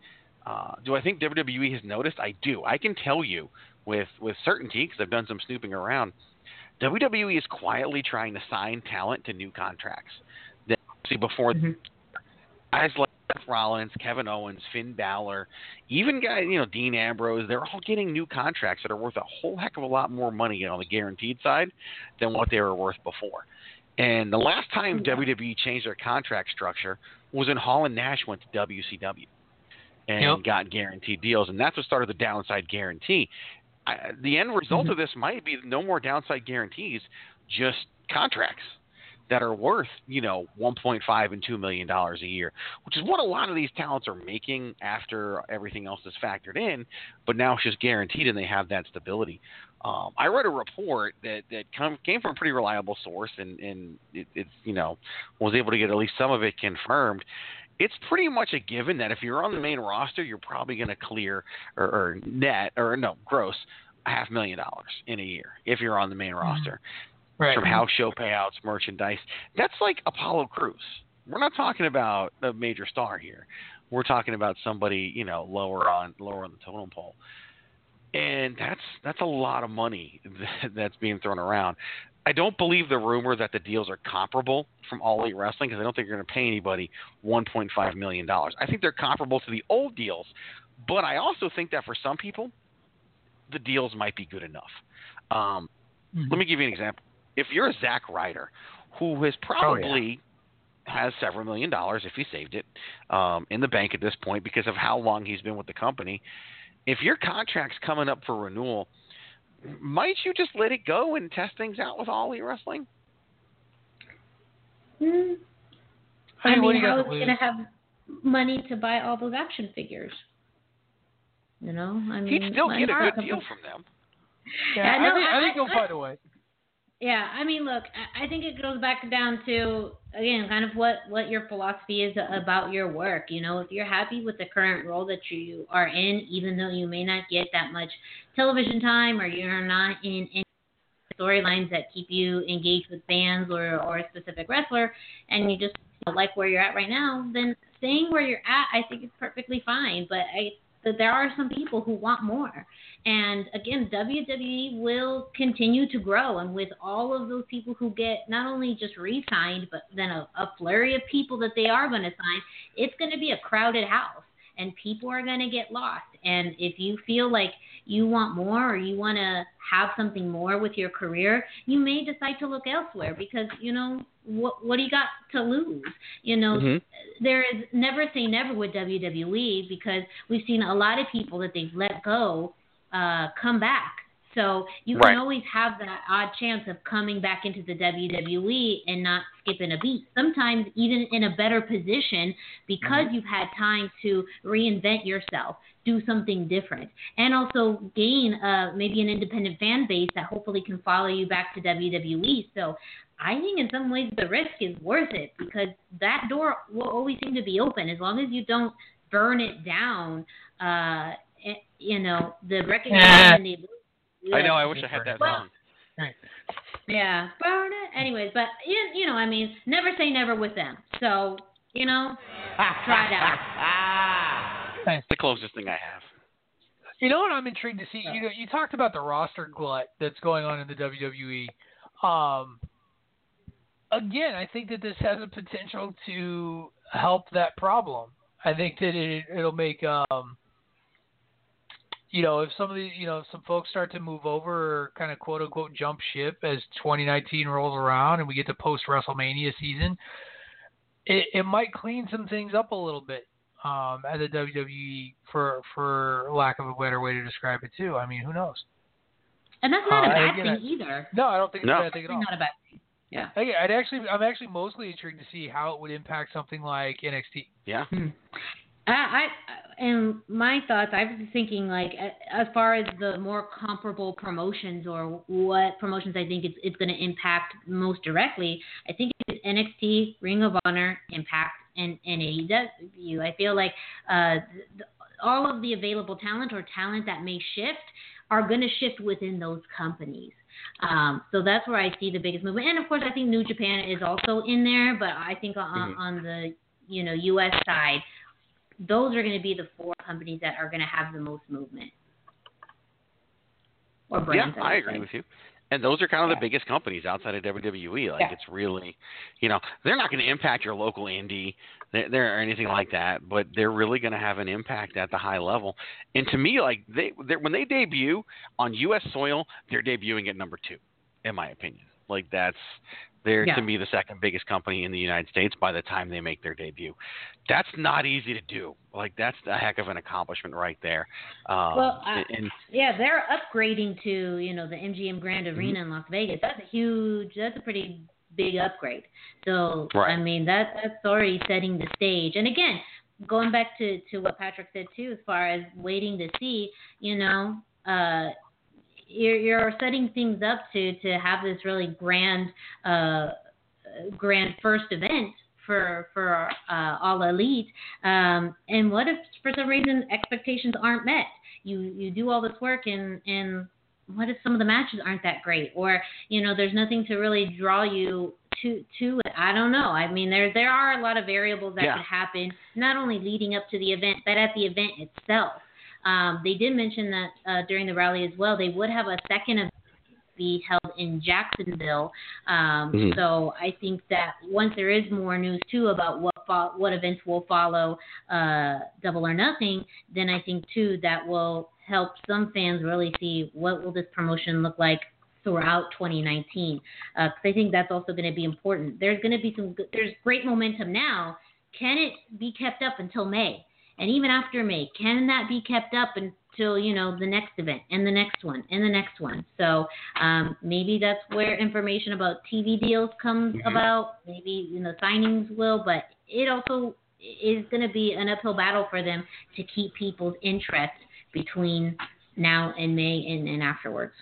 [SPEAKER 2] WWE has noticed? I do. I can tell you with certainty, because I've done some snooping around, WWE is quietly trying to sign talent to new contracts. See, before guys like Seth Rollins, Kevin Owens, Finn Balor, even guys, Dean Ambrose, they're all getting new contracts that are worth a whole heck of a lot more money on the guaranteed side than what they were worth before. And the last time WWE changed their contract structure was when Hall and Nash went to WCW. and got guaranteed deals, and that's what started the downside guarantee. The end result of this might be no more downside guarantees, just contracts that are worth, $1.5 and $2 million a year, which is what a lot of these talents are making after everything else is factored in, but now it's just guaranteed and they have that stability. I read a report that came from a pretty reliable source and it was able to get at least some of it confirmed. It's pretty much a given that if you're on the main roster, you're probably going to clear or gross $500,000 in a year if you're on the main roster.
[SPEAKER 5] Right.
[SPEAKER 2] From house show payouts, merchandise. That's like Apollo Crews. We're not talking about a major star here. We're talking about somebody, lower on the totem pole. And that's a lot of money that's being thrown around. I don't believe the rumor that the deals are comparable from All Elite Wrestling because I don't think you're going to pay anybody $1.5 million. I think they're comparable to the old deals, but I also think that for some people, the deals might be good enough. Let me give you an example. If you're a Zack Ryder, who has probably has several $1 million if he saved it in the bank at this point because of how long he's been with the company, if your contract's coming up for renewal, might you just let it go and test things out with All Elite Wrestling?
[SPEAKER 7] I mean, how is he going to have money to buy all those action figures? He'd
[SPEAKER 2] still get a good deal from them.
[SPEAKER 5] Yeah, I think he'll find a way.
[SPEAKER 7] Yeah, look, I think it goes back down to, again, kind of what your philosophy is about your work. If you're happy with the current role that you are in, even though you may not get that much television time or you're not in any storylines that keep you engaged with fans or a specific wrestler, and you just like where you're at right now, then staying where you're at, I think is perfectly fine. But there are some people who want more. And again, WWE will continue to grow. And with all of those people who get not only just re-signed, but then a flurry of people that they are going to sign, it's going to be a crowded house. And people are going to get lost. And if you feel like you want more or you want to have something more with your career, you may decide to look elsewhere because, what do you got to lose? There is never say never with WWE because we've seen a lot of people that they've let go come back. So you can always have that odd chance of coming back into the WWE and not skipping a beat. Sometimes even in a better position because you've had time to reinvent yourself, do something different, and also gain maybe an independent fan base that hopefully can follow you back to WWE. So I think in some ways the risk is worth it because that door will always seem to be open as long as you don't burn it down. The recognition and the ability.
[SPEAKER 2] I know. I wish I had that song.
[SPEAKER 7] Yeah, burn it. Anyways, but never say never with them. So try it out.
[SPEAKER 2] It's the closest thing I have.
[SPEAKER 5] You know what I'm intrigued to see? You talked about the roster glut that's going on in the WWE. Again, I think that this has a potential to help that problem. I think that it'll make if some of the, some folks start to move over or kind of quote unquote jump ship as 2019 rolls around and we get to post WrestleMania season, it might clean some things up a little bit at the WWE for lack of a better way to describe it too. I mean, who knows?
[SPEAKER 7] And that's not a bad thing either.
[SPEAKER 5] No, I don't think it's a bad thing at all.
[SPEAKER 7] It's not a bad thing. Yeah.
[SPEAKER 5] I'm actually mostly intrigued to see how it would impact something like NXT.
[SPEAKER 2] Yeah.
[SPEAKER 7] And my thoughts, I was thinking as far as the more comparable promotions or what promotions I think it's going to impact most directly, I think it's NXT, Ring of Honor, Impact, and AEW. I feel like all of the available talent or talent that may shift are going to shift within those companies. So that's where I see the biggest movement. And of course, I think New Japan is also in there, but I think on the U.S. side, those are going to be the four companies that are going to have the most movement. Or brands,
[SPEAKER 2] I agree with you. And those are kind of the biggest companies outside of WWE. It's really, they're not going to impact your local indie or anything like that, but they're really going to have an impact at the high level. And to me, when they debut on U.S. soil, they're debuting at number 2, in my opinion. They're
[SPEAKER 7] Yeah.
[SPEAKER 2] to be the second biggest company in the United States by the time they make their debut. That's not easy to do. Like, that's a heck of an accomplishment right there.
[SPEAKER 7] Yeah, they're upgrading to, the MGM Grand Arena in Las Vegas. That's a pretty big upgrade. So,
[SPEAKER 2] Right.
[SPEAKER 7] I mean, that's already setting the stage. And again, going back to what Patrick said too, as far as waiting to see, you're setting things up to have this really grand first event for All Elite. And what if for some reason expectations aren't met? You do all this work and what if some of the matches aren't that great, or there's nothing to really draw you to it? I don't know. I mean, there are a lot of variables that could happen, not only leading up to the event, but at the event itself. They did mention that during the rally as well, they would have a second event be held in Jacksonville. So I think that once there is more news too about what events will follow Double or Nothing, then I think too that will help some fans really see what will this promotion look like throughout 2019. 'Cause I think that's also going to be important. There's going to be there's great momentum now. Can it be kept up until May? And even after May, can that be kept up until, the next event and the next one and the next one? So maybe that's where information about TV deals comes about. Maybe, signings will, but it also is going to be an uphill battle for them to keep people's interest between now and May and afterwards.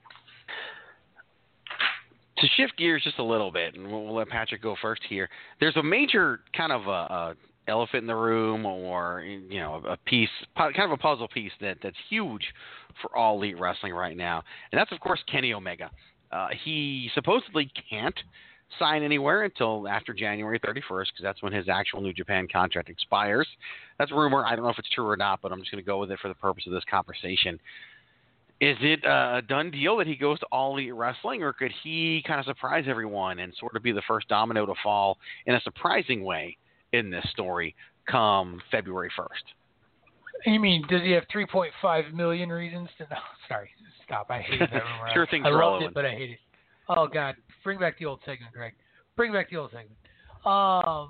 [SPEAKER 2] To shift gears just a little bit, and we'll let Patrick go first here. There's a major kind of a elephant in the room, or a piece, kind of a puzzle piece that's huge for All Elite Wrestling right now, and that's of course Kenny Omega. He supposedly can't sign anywhere until after January 31st, because that's when his actual New Japan contract expires. That's a rumor. I don't know if it's true or not, but I'm just going to go with it for the purpose of this conversation. Is it a done deal that he goes to All Elite Wrestling, or could he kind of surprise everyone and sort of be the first domino to fall in a surprising way in this story come February 1st?
[SPEAKER 5] You mean, does he have 3.5 million reasons to? No, sorry, stop. I hate that rumor.
[SPEAKER 2] Sure thing's
[SPEAKER 5] I loved
[SPEAKER 2] relevant.
[SPEAKER 5] it, but I hate it. Oh God, bring back the old segment, Greg. Bring back the old segment. I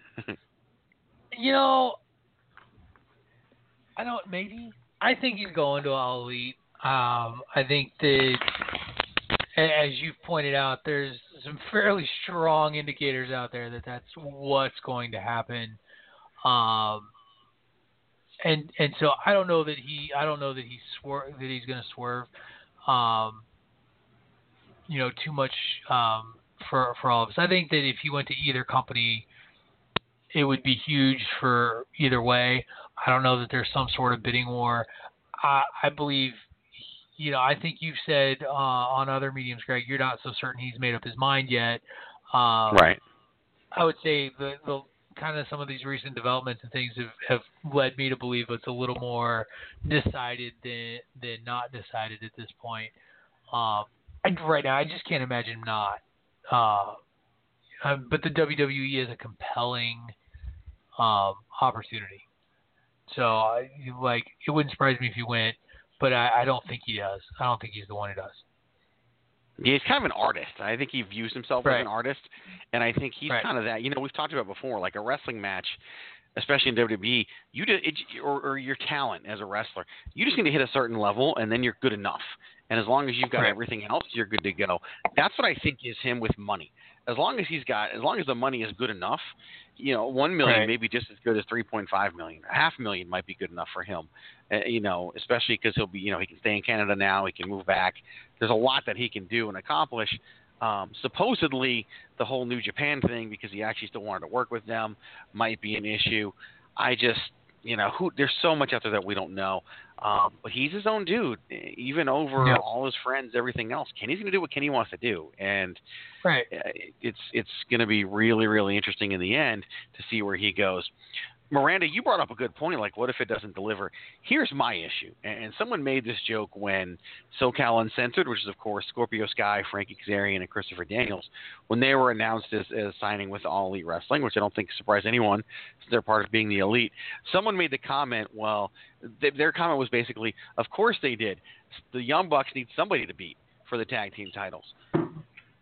[SPEAKER 5] don't. Maybe. I think he's going to All Elite. I think that, as you've pointed out, there's some fairly strong indicators out there that that's what's going to happen. And so I don't know that he's going to swerve. Too much for all of us. I think that if he went to either company, it would be huge for either way. I don't know that there's some sort of bidding war. I believe, I think you've said on other mediums, Greg, you're not so certain he's made up his mind yet.
[SPEAKER 2] Right.
[SPEAKER 5] I would say the kind of some of these recent developments and things have led me to believe it's a little more decided than not decided at this point. Right now, I just can't imagine not. But the WWE is a compelling opportunity. So, it wouldn't surprise me if he went, but I don't think he does. I don't think he's the one who does.
[SPEAKER 2] Yeah, he's kind of an artist. I think he views himself as an artist, and I think he's kind of that. We've talked about before, like a wrestling match, especially in WWE, or your talent as a wrestler, you just need to hit a certain level, and then you're good enough. And as long as you've got everything else, you're good to go. That's what I think is him with money. As long as the money is good enough, $1 million may be just as good as $3.5 million. $500,000 might be good enough for him. Especially because he'll be, he can stay in Canada now. He can move back. There's a lot that he can do and accomplish. Supposedly, the whole New Japan thing, because he actually still wanted to work with them, might be an issue. There's so much out there that we don't know. But he's his own dude, even over all his friends, everything else. Kenny's going to do what Kenny wants to do. And it's going to be really, really interesting in the end to see where he goes. Miranda, you brought up a good point, like what if it doesn't deliver? Here's my issue, and someone made this joke when SoCal Uncensored, which is, of course, Scorpio Sky, Frankie Kazarian, and Christopher Daniels, when they were announced as signing with All Elite Wrestling, which I don't think surprised anyone, since they're part of being the Elite, someone made the comment, their comment was basically, of course they did. The Young Bucks need somebody to beat for the tag team titles.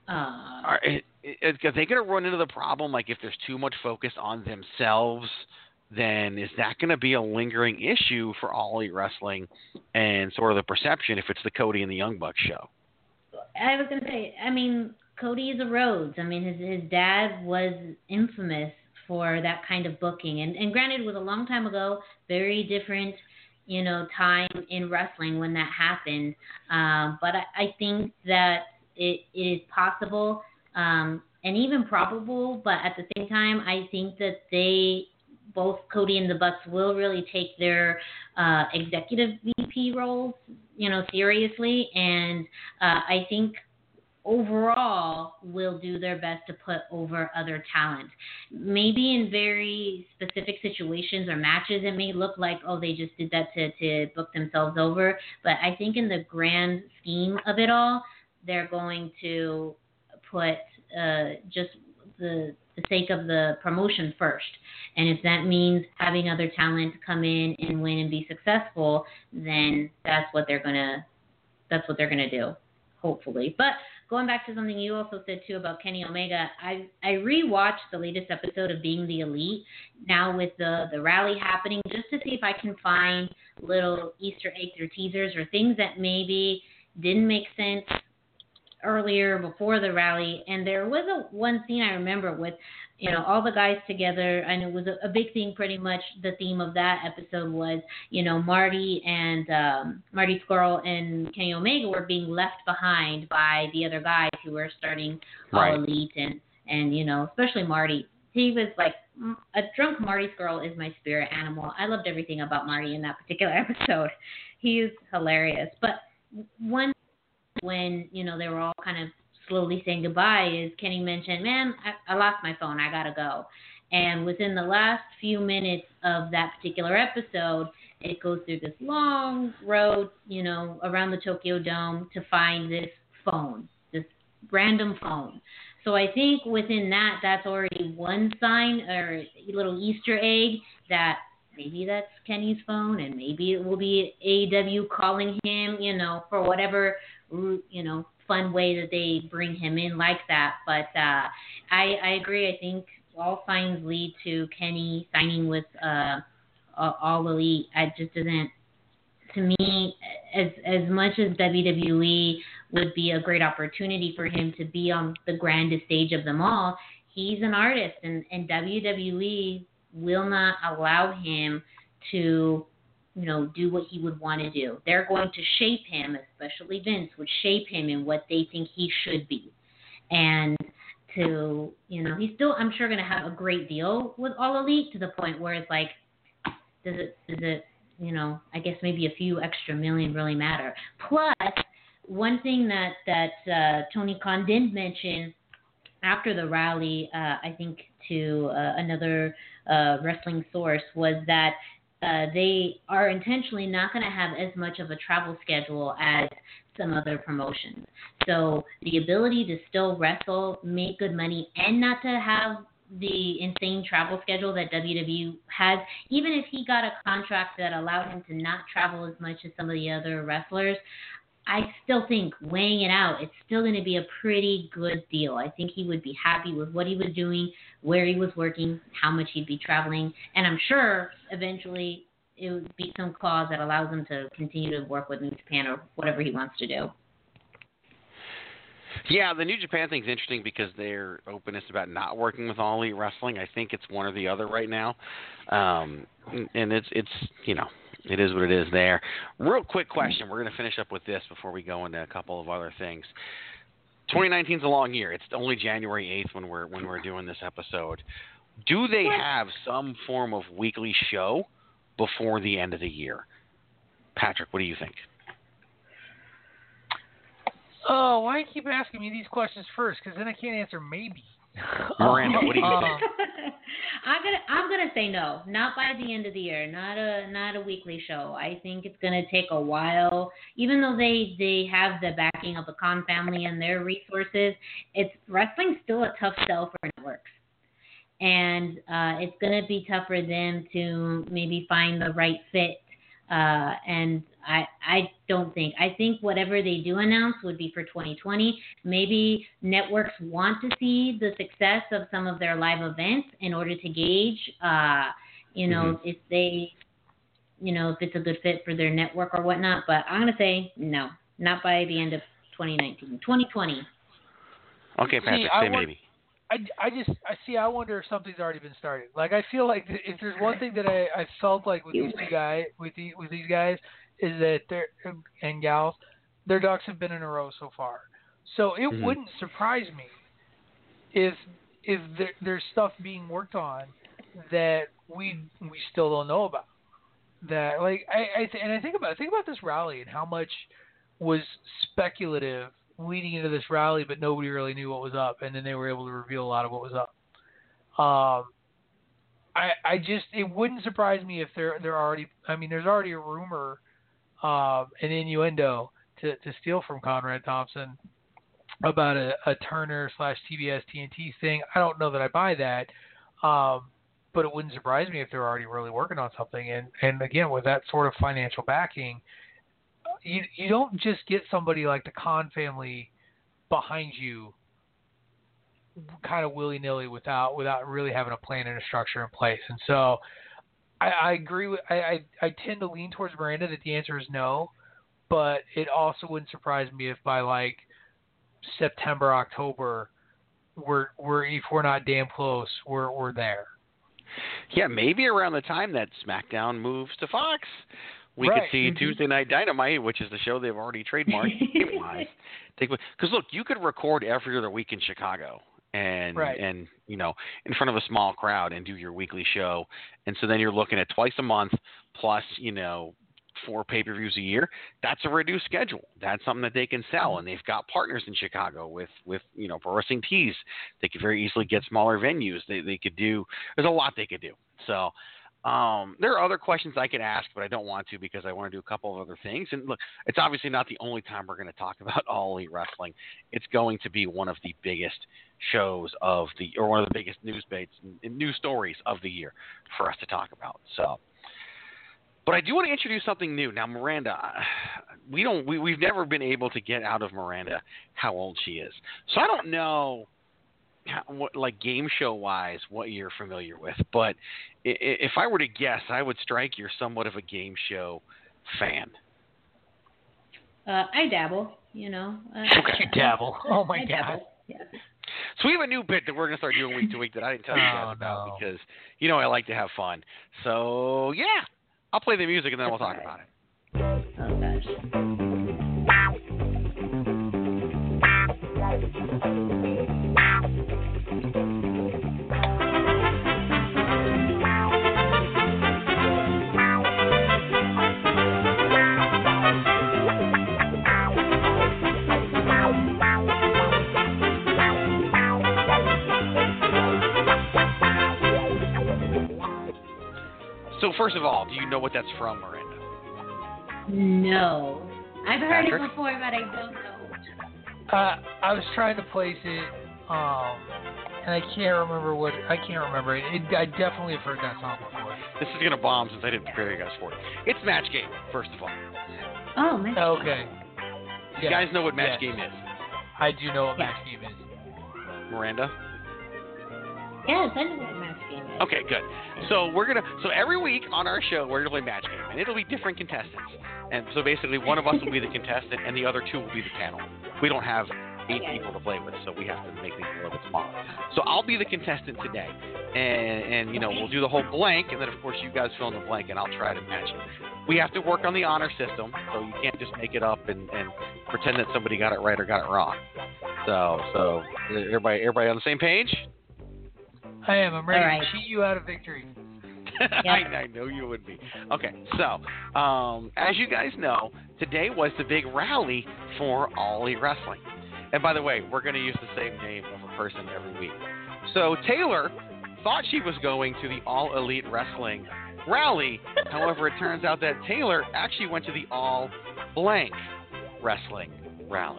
[SPEAKER 2] Are they going to run into the problem, like if there's too much focus on themselves, then is that going to be a lingering issue for All Elite Wrestling and sort of the perception if it's the Cody and the Young Bucks show?
[SPEAKER 7] I was going to say, I mean, Cody is a Rhodes. I mean, his dad was infamous for that kind of booking. And granted, it was a long time ago, very different, time in wrestling when that happened. But I think that it is possible and even probable. But at the same time, I think that both Cody and the Bucks will really take their executive VP roles, seriously. And I think overall will do their best to put over other talent. Maybe in very specific situations or matches, it may look like, they just did that to book themselves over. But I think in the grand scheme of it all, they're going to put just the sake of the promotion first. And if that means having other talent come in and win and be successful, then that's what they're gonna do, hopefully. But going back to something you also said too about Kenny Omega, I rewatched the latest episode of Being the Elite now with the rally happening, just to see if I can find little Easter eggs or teasers or things that maybe didn't make sense earlier before the rally. And there was one scene I remember with all the guys together, and it was a big thing. Pretty much the theme of that episode was Marty Scurll and Kenny Omega were being left behind by the other guys who were starting All Elite, and especially Marty. He was like a drunk Marty Scurll is my spirit animal. I loved everything about Marty in that particular episode. He is hilarious. But one when they were all kind of slowly saying goodbye is Kenny mentioned, man, I lost my phone, I gotta go. And within the last few minutes of that particular episode, it goes through this long road, around the Tokyo Dome to find this phone, this random phone. So I think within that's already one sign or a little Easter egg that maybe that's Kenny's phone, and maybe it will be AEW calling him, for whatever, fun way that they bring him in like that. But I agree. I think all signs lead to Kenny signing with All Elite. It just doesn't, to me, as much as WWE would be a great opportunity for him to be on the grandest stage of them all, he's an artist, and WWE will not allow him to do what he would want to do. They're going to shape him, especially Vince would shape him in what they think he should be. And he's still, I'm sure, going to have a great deal with All Elite, to the point where it's like, does it, I guess maybe a few extra million really matter. Plus, one thing that Tony Khan did mention after the rally, I think to another wrestling source, was that they are intentionally not going to have as much of a travel schedule as some other promotions. So the ability to still wrestle, make good money, and not to have the insane travel schedule that WWE has, even if he got a contract that allowed him to not travel as much as some of the other wrestlers, I still think, weighing it out, it's still going to be a pretty good deal. I think he would be happy with what he was doing, where he was working, how much he'd be traveling, and I'm sure eventually it would be some clause that allows him to continue to work with New Japan or whatever he wants to do.
[SPEAKER 2] Yeah, the New Japan thing's interesting because their openness about not working with All Elite Wrestling, I think it's one or the other right now. And it's it is what it is there. Real quick question. We're going to finish up with this before we go into a couple of other things. 2019 is a long year. It's only January 8th when we're doing this episode. Do they have some form of weekly show before the end of the year? Patrick, what do you think?
[SPEAKER 5] Oh, why do you keep asking me these questions first? Because then I can't answer maybe.
[SPEAKER 2] Miranda, what do you think?
[SPEAKER 7] I'm gonna say no. Not by the end of the year. Not a weekly show. I think it's gonna take a while. Even though they have the backing of the Khan family and their resources, wrestling's still a tough sell for networks, and it's gonna be tough for them to maybe find the right fit And I don't think. I think whatever they do announce would be for 2020. Maybe networks want to see the success of some of their live events in order to gauge, if they, if it's a good fit for their network or whatnot. But I'm going to say no, not by the end of 2019. 2020.
[SPEAKER 2] Okay, Patrick, say maybe.
[SPEAKER 5] I wonder if something's already been started. Like, I feel like if there's one thing that I felt like with these two guys, with these guys, is that and gals, their ducks have been in a row so far. So it wouldn't surprise me if there's stuff being worked on that we still don't know about. That, like, I think about this rally and how much was speculative leading into this rally, but nobody really knew what was up, and then they were able to reveal a lot of what was up. It wouldn't surprise me if there's already a rumor, an innuendo to steal from Conrad Thompson about a Turner / TBS TNT thing. I don't know that I buy that, but it wouldn't surprise me if they're already really working on something. And again, with that sort of financial backing, you don't just get somebody like the Khan family behind you kind of willy-nilly without really having a plan and a structure in place. And so I agree with I tend to lean towards Miranda that the answer is no, but it also wouldn't surprise me if by like September, October, we're if we're not damn close, we're there.
[SPEAKER 2] Yeah, maybe around the time that SmackDown moves to Fox, we could see Tuesday Night Dynamite, which is the show they've already trademarked. Because look, you could record every other week in Chicago and in front of a small crowd and do your weekly show, and so then you're looking at twice a month plus 4 pay-per-views a year. That's a reduced schedule. That's something that they can sell, and they've got partners in Chicago with Pro Wrestling Tees. They could very easily get smaller venues. They could do. There's a lot they could do. So. There are other questions I could ask, but I don't want to because I want to do a couple of other things. And look, it's obviously not the only time we're going to talk about All Elite Wrestling. It's going to be one of the biggest shows or one of the biggest news stories of the year for us to talk about. So, but I do want to introduce something new. Now, Miranda, we've never been able to get out of Miranda how old she is. So I don't know. Like game show wise, what you're familiar with, but if I were to guess, I would strike you're somewhat of a game show fan.
[SPEAKER 7] I dabble,
[SPEAKER 5] Okay. You dabble. Oh my God.
[SPEAKER 7] Dabble. Yeah.
[SPEAKER 2] So we have a new bit that we're going to start doing week to week that I didn't tell you guys about because I like to have fun. So yeah, I'll play the music and then we'll talk about it.
[SPEAKER 7] Oh gosh.
[SPEAKER 2] So first of all, do you know what that's from, Miranda?
[SPEAKER 7] No. I've heard
[SPEAKER 2] Patrick?
[SPEAKER 7] it before, but I don't know.
[SPEAKER 5] I was trying to place it, and I can't remember it. I definitely have heard that song before.
[SPEAKER 2] This is going to bomb since I didn't prepare you guys for it. It's Match Game, first of all.
[SPEAKER 7] Oh, Match Game.
[SPEAKER 5] Okay.
[SPEAKER 2] You guys know what Match Game is?
[SPEAKER 5] I do know what Match Game is.
[SPEAKER 2] Miranda?
[SPEAKER 7] Yes, I know what Match Game is.
[SPEAKER 2] Okay, good. So every week on our show we're gonna play Match Game, and it'll be different contestants. And so basically, one of us will be the contestant, and the other 2 will be the panel. We don't have 8 people to play with, so we have to make things a little bit smaller. So I'll be the contestant today, and we'll do the whole blank, and then of course you guys fill in the blank, and I'll try to match it. We have to work on the honor system, so you can't just make it up and pretend that somebody got it right or got it wrong. So everybody on the same page?
[SPEAKER 5] I am. I'm ready to cheat you out of victory.
[SPEAKER 2] I know you would be. Okay, so as you guys know, today was the big rally for All Elite Wrestling. And by the way, we're going to use the same name of a person every week. So Taylor thought she was going to the All Elite Wrestling rally. However, it turns out that Taylor actually went to the All Blank Wrestling rally.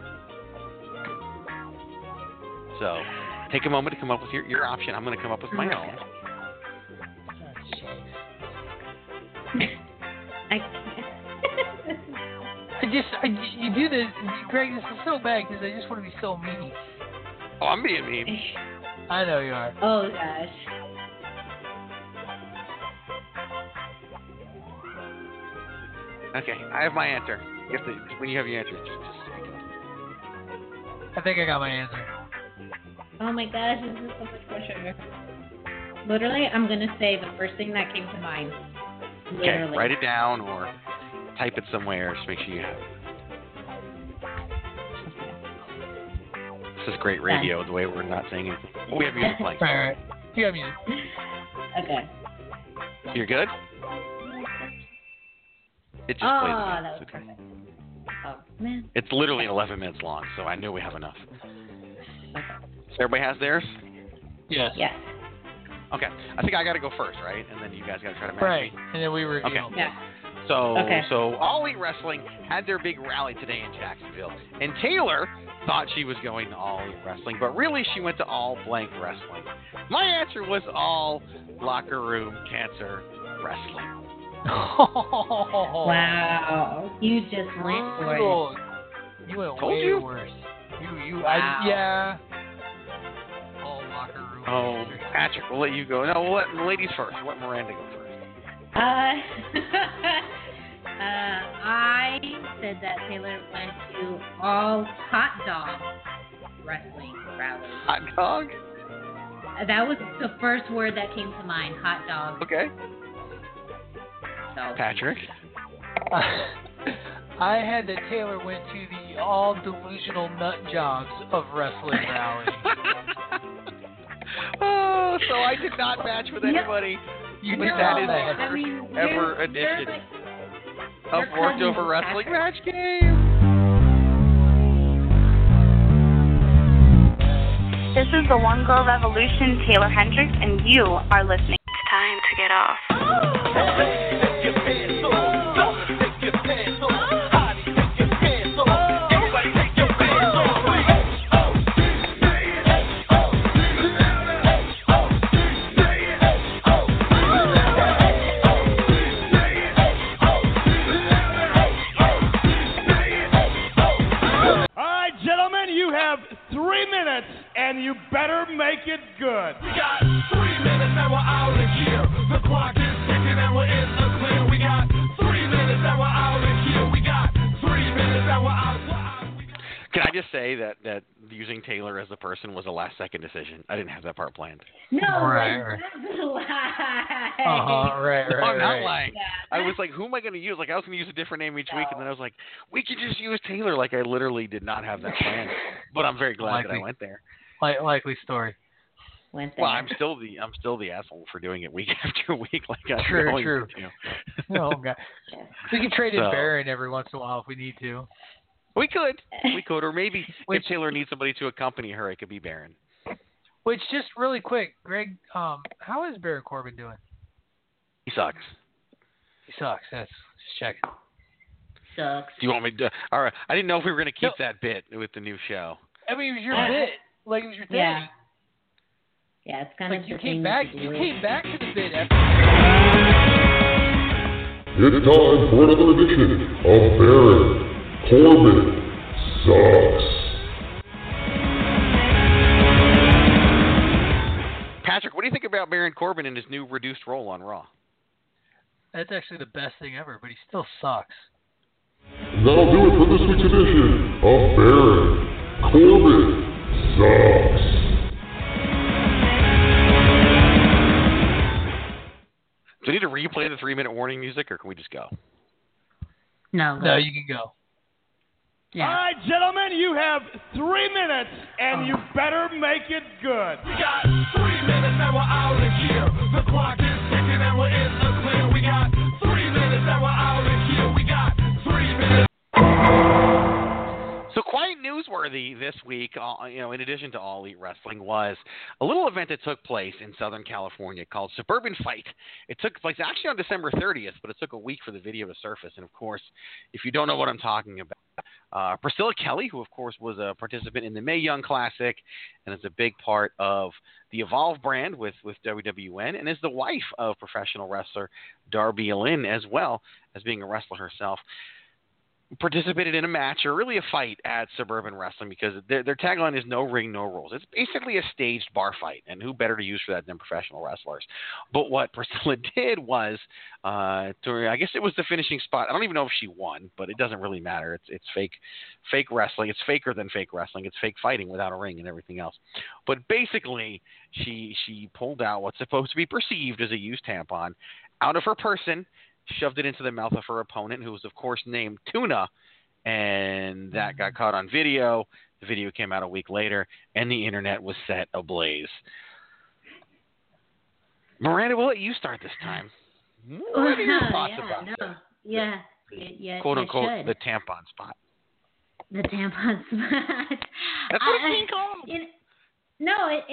[SPEAKER 2] So take a moment to come up with your option. I'm going to come up with my own.
[SPEAKER 5] You do this, Greg. This is so bad because I just want to be so mean.
[SPEAKER 2] Oh, I'm being mean.
[SPEAKER 5] I know you are.
[SPEAKER 7] Oh gosh.
[SPEAKER 2] Okay, I have my answer. You have to, when you have your answer, just speak it.
[SPEAKER 5] I think I got my answer.
[SPEAKER 7] Oh my gosh, this is so much pressure. Literally, I'm gonna say the first thing that came to mind.
[SPEAKER 2] Okay,
[SPEAKER 7] Literally.
[SPEAKER 2] write it down or type it somewhere. Just make sure you have it. This is great radio, the way we're not saying anything. Oh, we have music playing.
[SPEAKER 5] Right. You got music.
[SPEAKER 7] Okay.
[SPEAKER 2] You're good? It just plays
[SPEAKER 7] Oh,
[SPEAKER 2] again.
[SPEAKER 7] that was
[SPEAKER 2] It's okay.
[SPEAKER 7] perfect. Oh man.
[SPEAKER 2] It's literally 11 minutes long, so I know we have enough.
[SPEAKER 7] Okay.
[SPEAKER 2] So everybody has theirs?
[SPEAKER 5] Yes.
[SPEAKER 7] Yes.
[SPEAKER 2] Okay. I think I got to go first, right? And then you guys got to try to match
[SPEAKER 5] Right.
[SPEAKER 2] me.
[SPEAKER 5] And then we reveal.
[SPEAKER 2] Okay.
[SPEAKER 7] Yeah.
[SPEAKER 2] So,
[SPEAKER 7] Okay.
[SPEAKER 2] All Elite Wrestling had their big rally today in Jacksonville, and Taylor thought she was going to All Elite Wrestling, but really she went to All Blank Wrestling. My answer was All Locker Room Cancer Wrestling.
[SPEAKER 7] Wow. You just went for it.
[SPEAKER 5] You went
[SPEAKER 2] Told
[SPEAKER 5] way
[SPEAKER 2] you.
[SPEAKER 5] worse.
[SPEAKER 7] Wow.
[SPEAKER 5] Yeah. Oh, locker room.
[SPEAKER 2] Oh, Patrick, we'll let you go. No, we'll let the ladies first. We'll let Miranda go first.
[SPEAKER 7] I said that Taylor went to All Hot Dog Wrestling rally.
[SPEAKER 2] Hot dog?
[SPEAKER 7] That was the first word that came to mind. Hot dog.
[SPEAKER 2] Okay.
[SPEAKER 7] So.
[SPEAKER 2] Patrick?
[SPEAKER 5] I had that Taylor went to the all delusional nut jobs of wrestling rally.
[SPEAKER 2] Oh, so I did not match with anybody.
[SPEAKER 5] You
[SPEAKER 2] But
[SPEAKER 5] did
[SPEAKER 2] that
[SPEAKER 5] not
[SPEAKER 2] is
[SPEAKER 5] match.
[SPEAKER 2] the
[SPEAKER 7] I mean,
[SPEAKER 2] first ever
[SPEAKER 7] you're
[SPEAKER 2] edition
[SPEAKER 7] like-
[SPEAKER 2] of
[SPEAKER 7] you're
[SPEAKER 2] Worked
[SPEAKER 7] cousins
[SPEAKER 2] Over
[SPEAKER 7] with
[SPEAKER 2] Wrestling
[SPEAKER 7] Patrick.
[SPEAKER 2] Match Game.
[SPEAKER 9] This is the One Girl Revolution, Taylor Hendricks, and you are listening. It's time to get off.
[SPEAKER 8] All right, gentlemen, you have 3 minutes, and you better make it good.
[SPEAKER 6] We got 3 minutes and we're out of here. The clock is ticking and we're in the clear. We got 3 minutes and we're out of here. We got 3 minutes and we're out.
[SPEAKER 2] Can I just say that using Taylor as the person was a last-second decision? I didn't have that part planned.
[SPEAKER 7] No,
[SPEAKER 5] Right,
[SPEAKER 7] that's a lie.
[SPEAKER 5] Right.
[SPEAKER 2] No, I'm not
[SPEAKER 5] Right.
[SPEAKER 2] lying.
[SPEAKER 7] Yeah.
[SPEAKER 2] I was like, who am I going to use? Like, I was going to use a different name each week, and then I was like, we could just use Taylor. Like, I literally did not have that planned. But I'm very glad that I
[SPEAKER 5] Likely.
[SPEAKER 2] went there.
[SPEAKER 5] Likely story.
[SPEAKER 7] Went there.
[SPEAKER 2] Well, I'm still the asshole for doing it week after week, like I'm
[SPEAKER 5] True,
[SPEAKER 2] going
[SPEAKER 5] true.
[SPEAKER 2] to.
[SPEAKER 5] Oh, God. We can trade in
[SPEAKER 2] So-
[SPEAKER 5] Baron every once in a while if we need to.
[SPEAKER 2] We could, or maybe if Taylor needs somebody to accompany her, it could be Baron.
[SPEAKER 5] Which, just really quick, Greg, how is Baron Corbin doing?
[SPEAKER 2] He sucks.
[SPEAKER 5] He sucks. That's just checking.
[SPEAKER 7] Sucks.
[SPEAKER 2] Do you want me to? All right. I didn't know if we were going to keep
[SPEAKER 5] No.
[SPEAKER 2] that bit with the new show.
[SPEAKER 5] I mean, it was your bit. Like, it was your thing.
[SPEAKER 7] Yeah. Yeah, it's kind
[SPEAKER 5] Like,
[SPEAKER 7] of
[SPEAKER 5] you
[SPEAKER 7] the
[SPEAKER 5] came
[SPEAKER 7] thing
[SPEAKER 5] back.
[SPEAKER 7] to
[SPEAKER 5] You
[SPEAKER 7] do.
[SPEAKER 5] came back to the bit after.
[SPEAKER 3] It's time for another edition of Baron Corbin Sucks.
[SPEAKER 2] Patrick, what do you think about Baron Corbin and his new reduced role on Raw?
[SPEAKER 5] That's actually the best thing ever, but he still sucks.
[SPEAKER 3] That'll do it for this week's edition of Baron Corbin Sucks.
[SPEAKER 2] Do we need to replay the 3-minute warning music, or can we just go?
[SPEAKER 7] No,
[SPEAKER 5] No, you can go.
[SPEAKER 7] Yeah.
[SPEAKER 8] All right, gentlemen, you have 3 minutes, and you better make it good.
[SPEAKER 6] We got 3 minutes and we're out of here. The clock is ticking and we're in the clear. We got 3 minutes and we're out of here. We got 3 minutes.
[SPEAKER 2] So quite newsworthy this week, in addition to All Elite Wrestling, was a little event that took place in Southern California called Suburban Fight. It took place actually on December 30th, but it took a week for the video to surface. And, of course, if you don't know what I'm talking about, Priscilla Kelly, who, of course, was a participant in the Mae Young Classic and is a big part of the Evolve brand with WWN, and is the wife of professional wrestler Darby Allin, as well as being a wrestler herself, participated in a match, or really a fight, at Suburban Wrestling, because their tagline is no ring, no rules. It's basically a staged bar fight, and who better to use for that than professional wrestlers? But what Priscilla did was, I guess it was the finishing spot. I don't even know if she won, but it doesn't really matter. It's fake wrestling. It's faker than fake wrestling. It's fake fighting without a ring and everything else. But basically, she pulled out what's supposed to be perceived as a used tampon out of her person, shoved it into the mouth of her opponent, who was, of course, named Tuna, and that got caught on video. The video came out a week later, and the internet was set ablaze. Miranda, we'll let you start this time. What are your thoughts about this?
[SPEAKER 7] Yeah.
[SPEAKER 2] Quote, unquote, the tampon spot.
[SPEAKER 7] The tampon spot.
[SPEAKER 2] That's what it's being called.
[SPEAKER 7] No,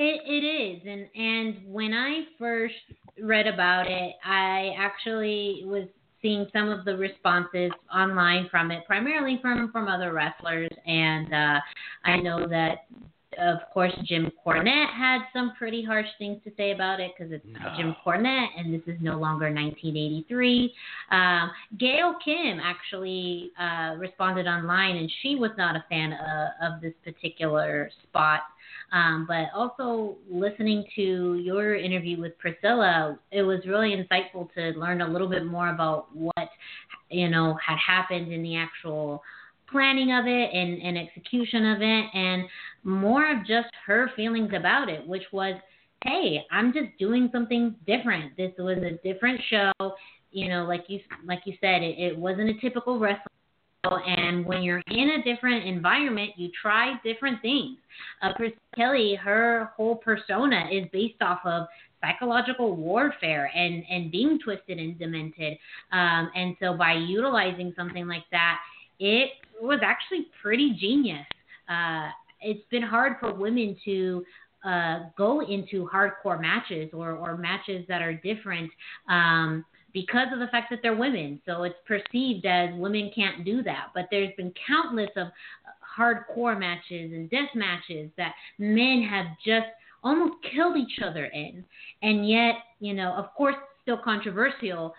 [SPEAKER 7] it is. And when I first read about it, I actually was seeing some of the responses online from it, primarily from other wrestlers. And I know that, of course, Jim Cornette had some pretty harsh things to say about it, because it's Jim Cornette, and this is no longer 1983. Gail Kim actually responded online, and she was not a fan of this particular spot. But also listening to your interview with Priscilla, it was really insightful to learn a little bit more about what, had happened in the actual planning of it and execution of it, and more of just her feelings about it, which was, hey, I'm just doing something different. This was a different show. Like you said, it wasn't a typical wrestling. And when you're in a different environment, you try different things. Priscilla Kelly, her whole persona is based off of psychological warfare and being twisted and demented. And so by utilizing something like that, it was actually pretty genius. It's been hard for women to go into hardcore matches or matches that are different because of the fact that they're women. So it's perceived as women can't do that. But there's been countless of hardcore matches and death matches that men have just almost killed each other in. And yet, of course, still controversial,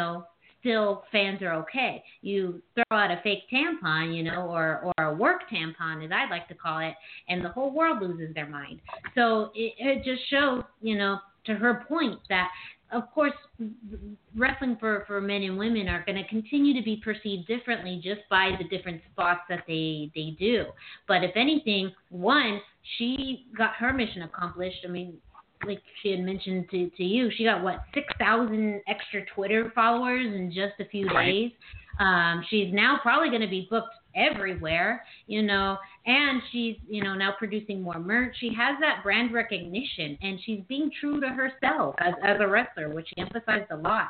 [SPEAKER 7] still fans are okay. You throw out a fake tampon, or a work tampon, as I'd like to call it, and the whole world loses their mind. So it just shows, to her point, that of course, wrestling for men and women are going to continue to be perceived differently just by the different spots that they do. But if anything, one, she got her mission accomplished. I mean, like she had mentioned to you, she got, 6,000 extra Twitter followers in just a few days. She's now probably going to be booked everywhere, and she's, now producing more merch. She has that brand recognition, and she's being true to herself as a wrestler, which she emphasized a lot.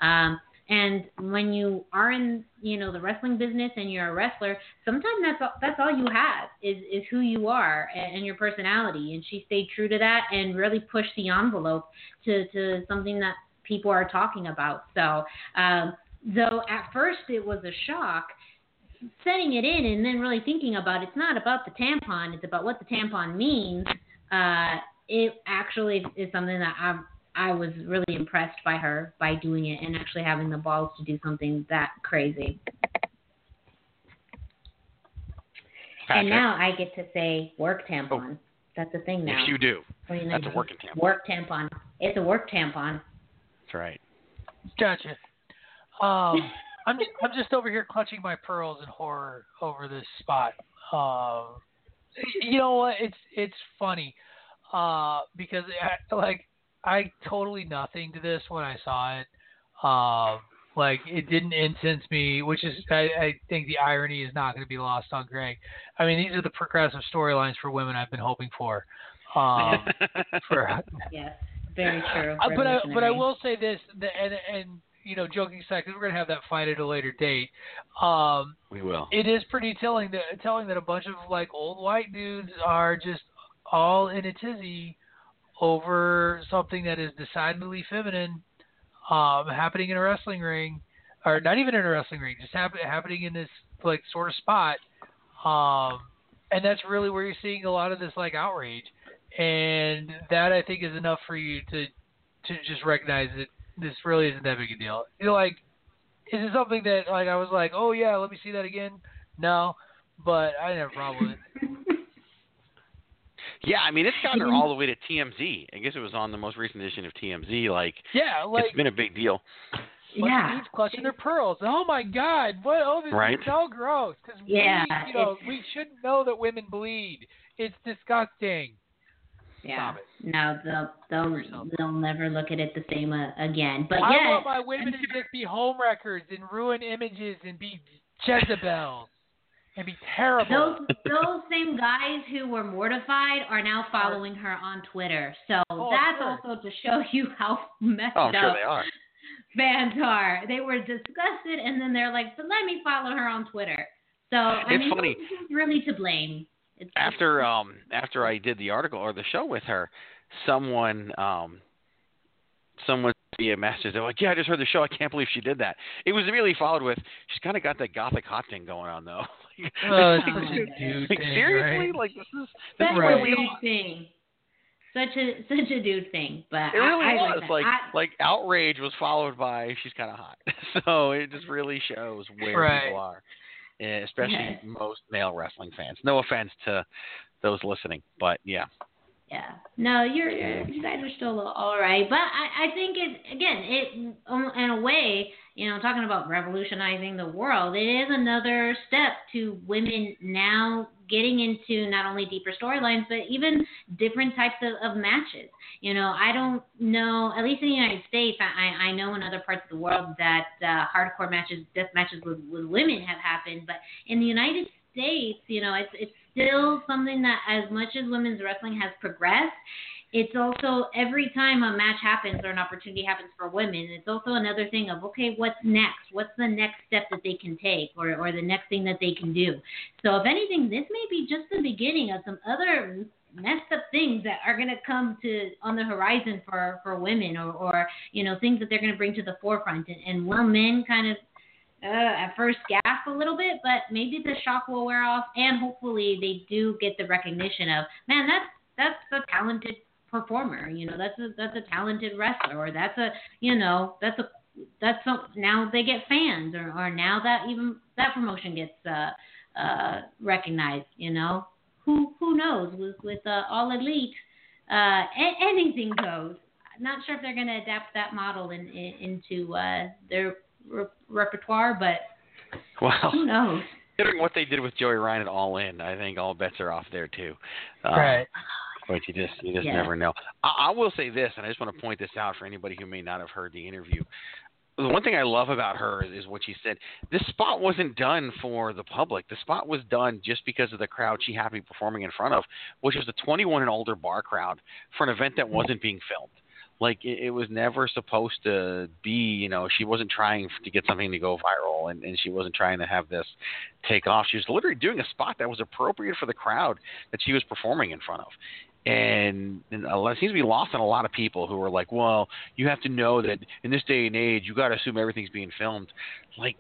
[SPEAKER 7] And when you are in, the wrestling business and you're a wrestler, sometimes that's all you have is who you are and your personality. And she stayed true to that and really pushed the envelope to something that people are talking about. So, though at first it was a shock, setting it in and then really thinking about it's not about the tampon, it's about what the tampon means. It actually is something that I was really impressed by her by doing it and actually having the balls to do something that crazy. Patrick. And now I get to say work tampon. Oh. That's a thing now.
[SPEAKER 2] Yes, you do. That's a working tampon.
[SPEAKER 7] Work tampon. It's a work tampon.
[SPEAKER 2] That's right.
[SPEAKER 5] Gotcha. I'm just over here clutching my pearls in horror over this spot. You know what? It's funny because I totally nothing to this when I saw it. It didn't incense me, which is I think the irony is not going to be lost on Greg. I mean, these are the progressive storylines for women I've been hoping for.
[SPEAKER 7] Yes, very true.
[SPEAKER 5] But I will say this, and joking aside, because we're going to have that fight at a later date.
[SPEAKER 2] We will.
[SPEAKER 5] It is pretty telling that a bunch of like old white dudes are just all in a tizzy over something that is decidedly feminine, happening in a wrestling ring, or not even in a wrestling ring, just happening in this like sort of spot. And that's really where you're seeing a lot of this like outrage, and that I think is enough for you to just recognize that this really isn't that big a deal. Like, is it something that like I was like, oh yeah, let me see that again? No, but I didn't have a problem with it.
[SPEAKER 2] Yeah, I mean, it's gotten her all the way to TMZ. I guess it was on the most recent edition of TMZ. Like, it's been a big deal.
[SPEAKER 5] She's clutching her pearls. Oh my God! What? Oh, this is so gross. Because we should know that women bleed. It's disgusting.
[SPEAKER 7] Yeah. No, they'll never look at it the same again. But
[SPEAKER 5] I want my women to just be home records and ruin images and be Jezebels and be terrible.
[SPEAKER 7] Those same guys who were mortified are now following her on Twitter. So that's also to show you how messed up.
[SPEAKER 2] I'm sure they are.
[SPEAKER 7] Fans are. They were disgusted, and then they're like, "But let me follow her on Twitter." So I mean,
[SPEAKER 2] funny.
[SPEAKER 7] Who's really to blame?
[SPEAKER 2] After I did the article or the show with her, someone via message, they're like, "Yeah, I just heard the show. I can't believe she did that." It was immediately followed with, "She's kind of got that gothic hot thing going on, though."
[SPEAKER 5] It's such a dude thing,
[SPEAKER 2] seriously,
[SPEAKER 5] right?
[SPEAKER 2] like this is
[SPEAKER 7] a dude thing. Such a dude thing, but
[SPEAKER 2] it really
[SPEAKER 7] I
[SPEAKER 2] was like outrage was followed by she's kind of hot, so it just really shows where people are, especially most male wrestling fans. No offense to those listening, but yeah.
[SPEAKER 7] Yeah. No, you guys are still all right, but I think it in a way, talking about revolutionizing the world, it is another step to women now getting into not only deeper storylines, but even different types of matches. I don't know, at least in the United States, I know in other parts of the world that hardcore matches, death matches with women have happened, but in the United States, it's still something that as much as women's wrestling has progressed, it's also every time a match happens or an opportunity happens for women, it's also another thing of, okay, what's next? What's the next step that they can take or the next thing that they can do? So if anything, this may be just the beginning of some other messed up things that are going to come on the horizon for women or things that they're going to bring to the forefront. And will men kind of at first gasp a little bit, but maybe the shock will wear off, and hopefully they do get the recognition of, man, that's a talented performer, that's a talented wrestler, or now they get fans, or now that even that promotion gets recognized, who knows with All Elite, anything goes. I'm not sure if they're going to adapt that model into their repertoire, but who knows?
[SPEAKER 2] Considering what they did with Joey Ryan at All In, I think all bets are off there too.
[SPEAKER 5] Right.
[SPEAKER 2] But you just never know. I will say this, and I just want to point this out for anybody who may not have heard the interview. The one thing I love about her is what she said. This spot wasn't done for the public. The spot was done just because of the crowd she happened to be performing in front of, which was the 21 and older bar crowd for an event that wasn't being filmed. Like, it was never supposed to be, she wasn't trying to get something to go viral, and she wasn't trying to have this take off. She was literally doing a spot that was appropriate for the crowd that she was performing in front of. And it seems to be lost on a lot of people who are like, well, you have to know that in this day and age, you got to assume everything's being filmed. Like,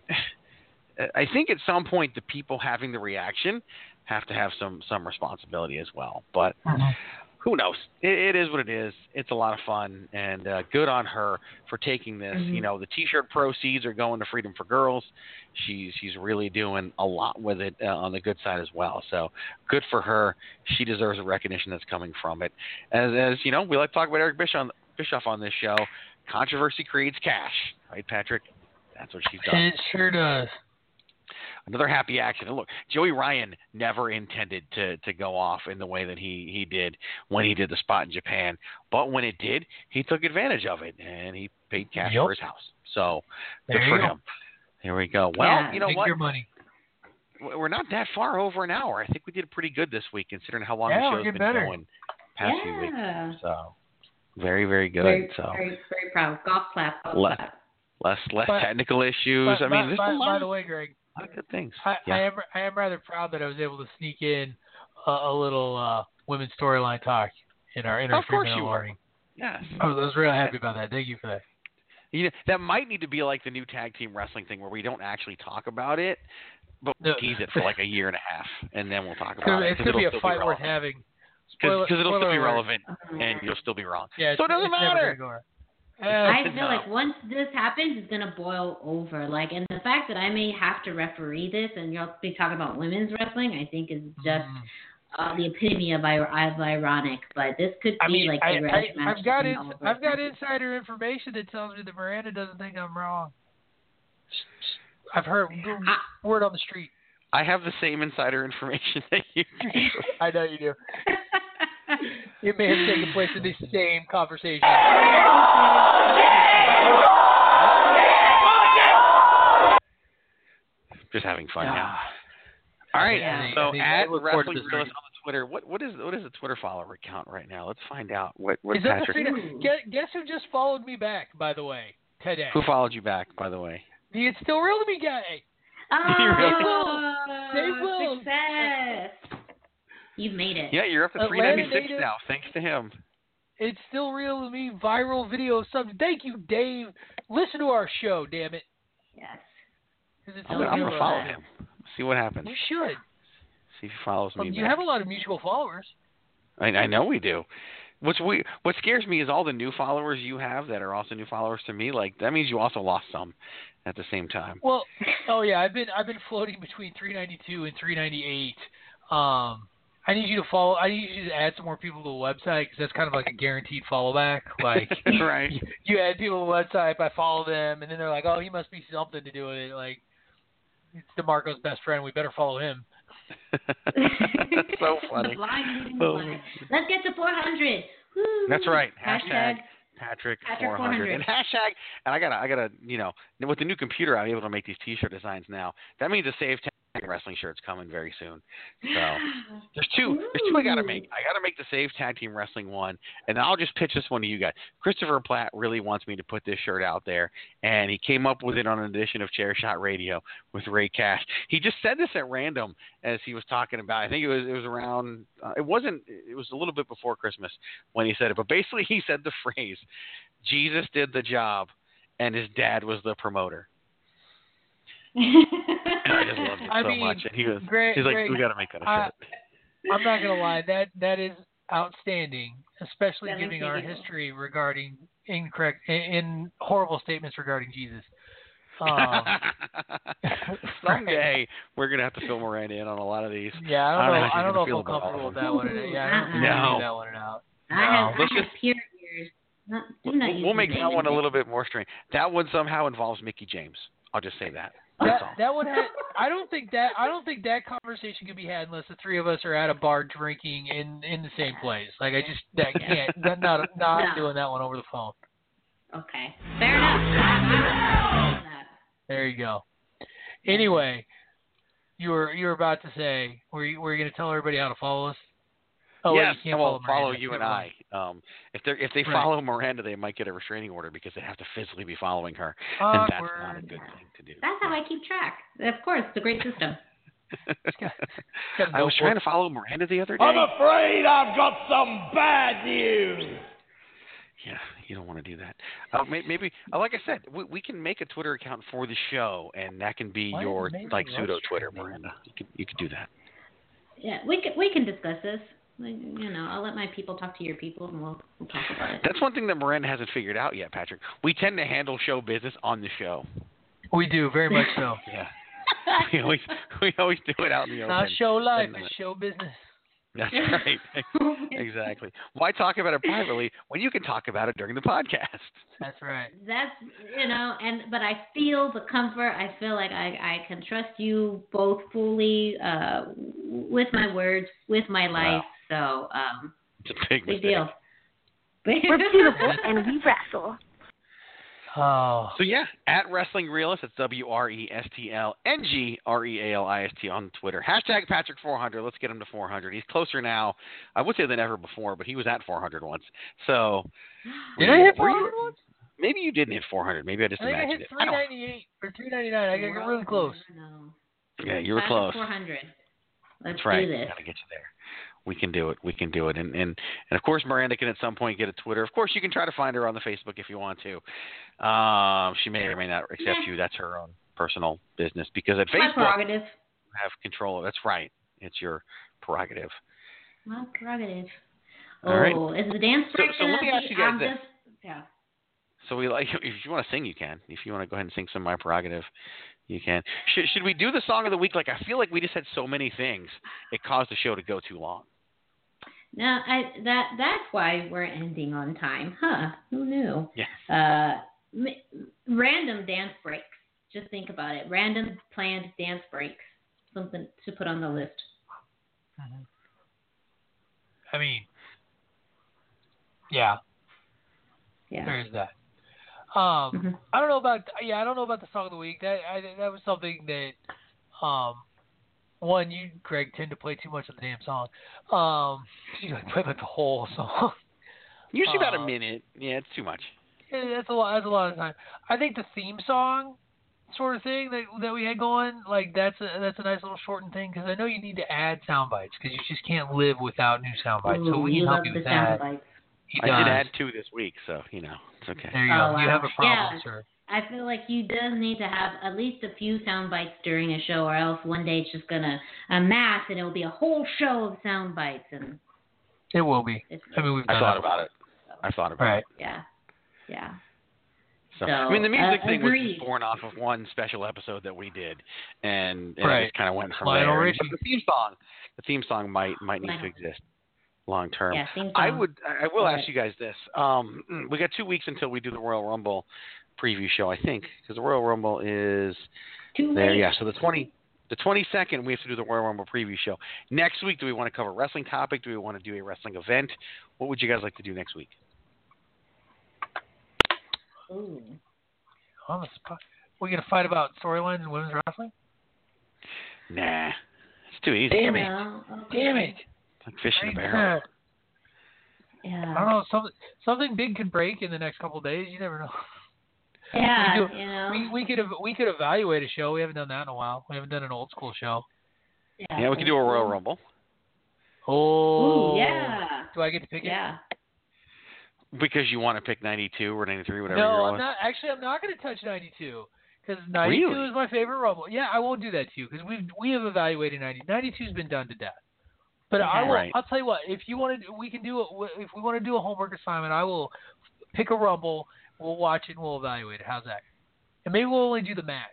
[SPEAKER 2] I think at some point the people having the reaction have to have some responsibility as well. But who knows? It is what it is. It's a lot of fun, and good on her for taking this. The T-shirt proceeds are going to Freedom for Girls. She's really doing a lot with it on the good side as well. So good for her. She deserves the recognition that's coming from it. As we like to talk about Eric Bischoff on this show. Controversy creates cash, right, Patrick? That's what she's done.
[SPEAKER 5] It sure does.
[SPEAKER 2] Another happy accident. Look, Joey Ryan never intended to go off in the way that he did when he did the spot in Japan. But when it did, he took advantage of it, and he paid cash for his house. So good for him. There we go. Well, you know what?
[SPEAKER 5] Your money.
[SPEAKER 2] We're not that far over an hour. I think we did pretty good this week, considering how long the show's been going past few weeks. So very, very good.
[SPEAKER 7] Very, very proud. Golf clap.
[SPEAKER 2] less
[SPEAKER 5] But-
[SPEAKER 2] technical issues. I mean, there's a
[SPEAKER 5] by
[SPEAKER 2] lot
[SPEAKER 5] the way, Greg,
[SPEAKER 2] of good things.
[SPEAKER 5] I
[SPEAKER 2] Yeah.
[SPEAKER 5] am rather proud that I was able to sneak in a little women's storyline talk in our inner
[SPEAKER 2] Of course you were.
[SPEAKER 5] morning.
[SPEAKER 2] Yes.
[SPEAKER 5] I was really happy about that. Thank you for that.
[SPEAKER 2] You know, that might need to be like the new tag team wrestling thing where we don't actually talk about it, but we'll
[SPEAKER 5] No.
[SPEAKER 2] tease it for like a year and a half, and then we'll talk about it.
[SPEAKER 5] It's going to be a fight worth having.
[SPEAKER 2] Because it'll still be
[SPEAKER 5] Spoiler alert.
[SPEAKER 2] relevant, and you'll still be wrong.
[SPEAKER 5] Yeah,
[SPEAKER 2] So it doesn't
[SPEAKER 5] it's never
[SPEAKER 2] matter.
[SPEAKER 5] gonna go
[SPEAKER 7] I feel
[SPEAKER 2] No.
[SPEAKER 7] like once this happens, it's gonna boil over. Like, and the fact that I may have to referee this, and you'll be talking about women's wrestling, I think is just the epitome of ironic. But this could be like the real match.
[SPEAKER 5] I've got insider information that tells me that Miranda doesn't think I'm wrong. I've heard word on the street.
[SPEAKER 2] I have the same insider information that you do.
[SPEAKER 5] I know you do. It may have taken place in the same conversation.
[SPEAKER 2] Just having fun now. All right,
[SPEAKER 5] Yeah,
[SPEAKER 2] so
[SPEAKER 5] I
[SPEAKER 2] at
[SPEAKER 5] look forward to
[SPEAKER 2] Wrestling
[SPEAKER 5] this
[SPEAKER 2] Realist on the Twitter, what is the Twitter follower count right now? Let's find out. What
[SPEAKER 5] Is that the
[SPEAKER 2] Patrick?
[SPEAKER 5] freedom? Guess who just followed me back, by the way, today?
[SPEAKER 2] Who followed you back, by the way?
[SPEAKER 5] The It's Still Real to Me guy. Dave Wills.
[SPEAKER 7] Success. You've made it.
[SPEAKER 2] Yeah, you're up to
[SPEAKER 5] Atlanta
[SPEAKER 2] 396
[SPEAKER 5] native.
[SPEAKER 2] now, thanks to him.
[SPEAKER 5] It's Still Real to Me viral video subject. Thank you, Dave. Listen to our show, damn it.
[SPEAKER 7] Yes.
[SPEAKER 5] 'Cause it's
[SPEAKER 2] I'm
[SPEAKER 5] still
[SPEAKER 2] going
[SPEAKER 5] real
[SPEAKER 2] to
[SPEAKER 5] to
[SPEAKER 2] follow
[SPEAKER 5] me.
[SPEAKER 2] him. See what happens.
[SPEAKER 5] You should.
[SPEAKER 2] See if he follows me
[SPEAKER 5] You
[SPEAKER 2] back.
[SPEAKER 5] have a lot of mutual followers.
[SPEAKER 2] I know we do. What scares me is all the new followers you have that are also new followers to me. Like that means you also lost some at the same time.
[SPEAKER 5] Well, I've been floating between 392 and 398. I need you to follow. I need you to add some more people to the website because that's kind of like a guaranteed follow back. Like
[SPEAKER 2] right.
[SPEAKER 5] You add people to the website, I follow them, and then they're like, "Oh, he must be something to do with it." Like it's DeMarco's best friend. We better follow him.
[SPEAKER 2] That's so funny.
[SPEAKER 7] The blind leading the blind. Let's get to 400. Woo.
[SPEAKER 2] That's right.
[SPEAKER 7] Hashtag
[SPEAKER 2] Patrick
[SPEAKER 7] Patrick
[SPEAKER 2] 400. And hashtag, and I gotta, with the new computer, I'm able to make these T-shirt designs now. That means a Save Tag Wrestling shirt's coming very soon. So there's two I gotta make. I gotta make the Save Tag Team Wrestling one, and I'll just pitch this one to you guys. Christopher Platt really wants me to put this shirt out there, and he came up with it on an edition of Chair Shot Radio with Ray Cash. He just said this at random as he was talking about. I think it was around. It was a little bit before Christmas when he said it, but basically he said the phrase, "Jesus did the job, and his dad was the promoter." And I just loved it so much. And he's like,
[SPEAKER 5] Greg,
[SPEAKER 2] we got to make that a shirt.
[SPEAKER 5] I'm not gonna lie, that is outstanding, especially
[SPEAKER 7] That
[SPEAKER 5] given
[SPEAKER 7] makes
[SPEAKER 5] our
[SPEAKER 7] me giggle.
[SPEAKER 5] history regarding in horrible statements regarding Jesus.
[SPEAKER 2] Someday we're gonna have to fill Miranda in on a lot of these.
[SPEAKER 5] Yeah, I don't know if
[SPEAKER 2] feel
[SPEAKER 5] I'm
[SPEAKER 2] about
[SPEAKER 5] comfortable
[SPEAKER 2] all
[SPEAKER 5] with
[SPEAKER 2] of
[SPEAKER 5] that one. Yeah, I don't think I
[SPEAKER 2] No.
[SPEAKER 5] can do that one out.
[SPEAKER 7] I
[SPEAKER 2] let's
[SPEAKER 7] have
[SPEAKER 2] just-
[SPEAKER 7] peer ears.
[SPEAKER 2] We'll make that one a little bit more strange. That one somehow involves Mickey James. I'll just say that. That's all.
[SPEAKER 5] That one had. I don't think that conversation could be had unless the three of us are at a bar drinking in the same place. Like that can't. Not
[SPEAKER 7] No.
[SPEAKER 5] doing that one over the phone.
[SPEAKER 7] Okay, fair enough.
[SPEAKER 5] There you go. Anyway, you were about to say, were you going to tell everybody how to follow us? Oh, wait,
[SPEAKER 2] yes,
[SPEAKER 5] you can't
[SPEAKER 2] well, follow
[SPEAKER 5] Miranda.
[SPEAKER 2] you and I. If they
[SPEAKER 5] Right.
[SPEAKER 2] follow Miranda, they might get a restraining order because they have to physically be following her, and that's not a
[SPEAKER 5] Awkward.
[SPEAKER 2] good thing to do.
[SPEAKER 7] That's how I keep track. Of course, it's a great system.
[SPEAKER 2] I was trying to follow Miranda the other day.
[SPEAKER 8] I'm afraid I've got some bad news.
[SPEAKER 2] Yeah, you don't want to do that. Maybe, like I said, we can make a Twitter account for the show, and that can be
[SPEAKER 5] Why
[SPEAKER 2] your
[SPEAKER 5] amazing
[SPEAKER 2] like
[SPEAKER 5] roast
[SPEAKER 2] pseudo Twitter,
[SPEAKER 5] training?
[SPEAKER 2] Miranda. You could do that.
[SPEAKER 7] Yeah, we can discuss this. Like, I'll let my people talk to your people, and we'll talk about it.
[SPEAKER 2] That's one thing that Miranda hasn't figured out yet, Patrick. We tend to handle show business on the show.
[SPEAKER 5] We do very much so.
[SPEAKER 2] Yeah, we always do it out in the open.
[SPEAKER 5] Not show life,
[SPEAKER 2] And,
[SPEAKER 5] it's show business.
[SPEAKER 2] That's right. Exactly. Why talk about it privately when you can talk about it during the podcast?
[SPEAKER 5] That's right.
[SPEAKER 7] That's but I feel the comfort. I feel like I can trust you both fully with my words, with my life. So
[SPEAKER 2] It's a big
[SPEAKER 7] big
[SPEAKER 2] mistake.
[SPEAKER 7] deal.
[SPEAKER 9] We're beautiful and we wrestle.
[SPEAKER 5] Oh,
[SPEAKER 2] So yeah, at Wrestling Realist, it's WRESTLNGREALIST on Twitter. Hashtag Patrick400. Let's get him to 400. He's closer now, I would say, than ever before, but he was at 400 once. So
[SPEAKER 5] did I hit 400 once?
[SPEAKER 2] Maybe you didn't hit 400. Maybe I just
[SPEAKER 5] I think I
[SPEAKER 2] imagined
[SPEAKER 5] hit
[SPEAKER 2] it. I don't know.
[SPEAKER 5] 398 or 399. I got really close.
[SPEAKER 7] No.
[SPEAKER 2] Yeah, you were
[SPEAKER 7] Past
[SPEAKER 2] close.
[SPEAKER 7] 400. Let's
[SPEAKER 2] That's right.
[SPEAKER 7] do this.
[SPEAKER 2] Gotta get you there. We can do it. We can do it. And of course, Miranda can at some point get a Twitter. Of course, you can try to find her on the Facebook if you want to. She may or may not accept you. That's her own personal business. Because at
[SPEAKER 7] My
[SPEAKER 2] Facebook,
[SPEAKER 7] prerogative.
[SPEAKER 2] you have control. That's right. It's your prerogative.
[SPEAKER 7] My prerogative.
[SPEAKER 2] All right.
[SPEAKER 7] Oh, is the dance break
[SPEAKER 2] So let me
[SPEAKER 7] gonna
[SPEAKER 2] ask
[SPEAKER 7] be
[SPEAKER 2] you guys
[SPEAKER 7] on
[SPEAKER 2] this.
[SPEAKER 7] this? Yeah.
[SPEAKER 2] So we like if you want to sing, you can. If you want to go ahead and sing some My Prerogative, you can. Should we do the song of the week? Like I feel like we just had so many things, it caused the show to go too long.
[SPEAKER 7] No, that's why we're ending on time, huh? Who knew?
[SPEAKER 2] Yeah.
[SPEAKER 7] Random dance breaks. Just think about it. Random planned dance breaks. Something to put on the list.
[SPEAKER 5] Mm-hmm. I mean, yeah.
[SPEAKER 7] Yeah.
[SPEAKER 5] There's that.
[SPEAKER 7] Mm-hmm.
[SPEAKER 5] I don't know about the song of the week. That was something that one, you, Greg, tend to play too much of the damn song. You play like the whole song.
[SPEAKER 2] Usually about a minute. Yeah, it's too much.
[SPEAKER 5] Yeah, that's a lot of time. I think the theme song sort of thing that we had going, like that's a nice little shortened thing, because I know you need to add sound bites because you just can't live without new sound bites. So we can help you with that.
[SPEAKER 2] I did add 2 this week, so it's okay.
[SPEAKER 5] There you go.
[SPEAKER 7] Wow.
[SPEAKER 5] You have a problem,
[SPEAKER 7] Yeah.
[SPEAKER 5] sir.
[SPEAKER 7] I feel like you does need to have at least a few sound bites during a show, or else one day it's just gonna amass and it will be a whole show of sound bites. And
[SPEAKER 5] it will be. I mean,
[SPEAKER 2] I thought about it. I thought about it.
[SPEAKER 7] Yeah. Yeah.
[SPEAKER 2] So, I mean, the music thing was
[SPEAKER 7] agreed.
[SPEAKER 2] born off of one special episode that we did, and
[SPEAKER 5] Right.
[SPEAKER 2] it just kind of went from
[SPEAKER 5] Lionel
[SPEAKER 2] there.
[SPEAKER 5] Richie.
[SPEAKER 2] But the theme song might need to exist long term.
[SPEAKER 7] Yeah, theme song.
[SPEAKER 2] I will ask you guys this. We got 2 weeks until we do the Royal Rumble preview show, I think, because the Royal Rumble is
[SPEAKER 7] 2
[SPEAKER 2] there.
[SPEAKER 7] weeks.
[SPEAKER 2] Yeah, so the 22nd we have to do the Royal Rumble preview show. Next week, do we want to cover a wrestling topic? Do we want to do a wrestling event? What would you guys like to do next week?
[SPEAKER 7] Ooh.
[SPEAKER 5] On the spot. We gonna fight about storylines in women's wrestling?
[SPEAKER 2] Nah, it's too easy.
[SPEAKER 5] Damn it!
[SPEAKER 7] No, okay.
[SPEAKER 5] Damn it!
[SPEAKER 2] It's like fish in a barrel.
[SPEAKER 7] Yeah.
[SPEAKER 5] I don't know. Something big could break in the next couple of days. You never know.
[SPEAKER 7] Yeah.
[SPEAKER 5] We could evaluate a show. We haven't done that in a while. We haven't done an old school show.
[SPEAKER 2] Yeah, we could do a Royal Rumble.
[SPEAKER 5] Oh.
[SPEAKER 7] Ooh, yeah.
[SPEAKER 5] Do I get to pick it?
[SPEAKER 7] Yeah.
[SPEAKER 2] Because you want to pick 92 or 93, whatever
[SPEAKER 5] No,
[SPEAKER 2] you're
[SPEAKER 5] I'm
[SPEAKER 2] on.
[SPEAKER 5] not. Actually, I'm not going to touch 92 because 92
[SPEAKER 2] Really?
[SPEAKER 5] is my favorite Rumble. Yeah, I won't do that to you because we have evaluated 90. 92's been done to death. But I will.
[SPEAKER 2] Right.
[SPEAKER 5] I'll tell you what. If you want to, we can do it. If we want to do a homework assignment, I will pick a Rumble. We'll watch it and we'll evaluate it. How's that? And maybe we'll only do the match.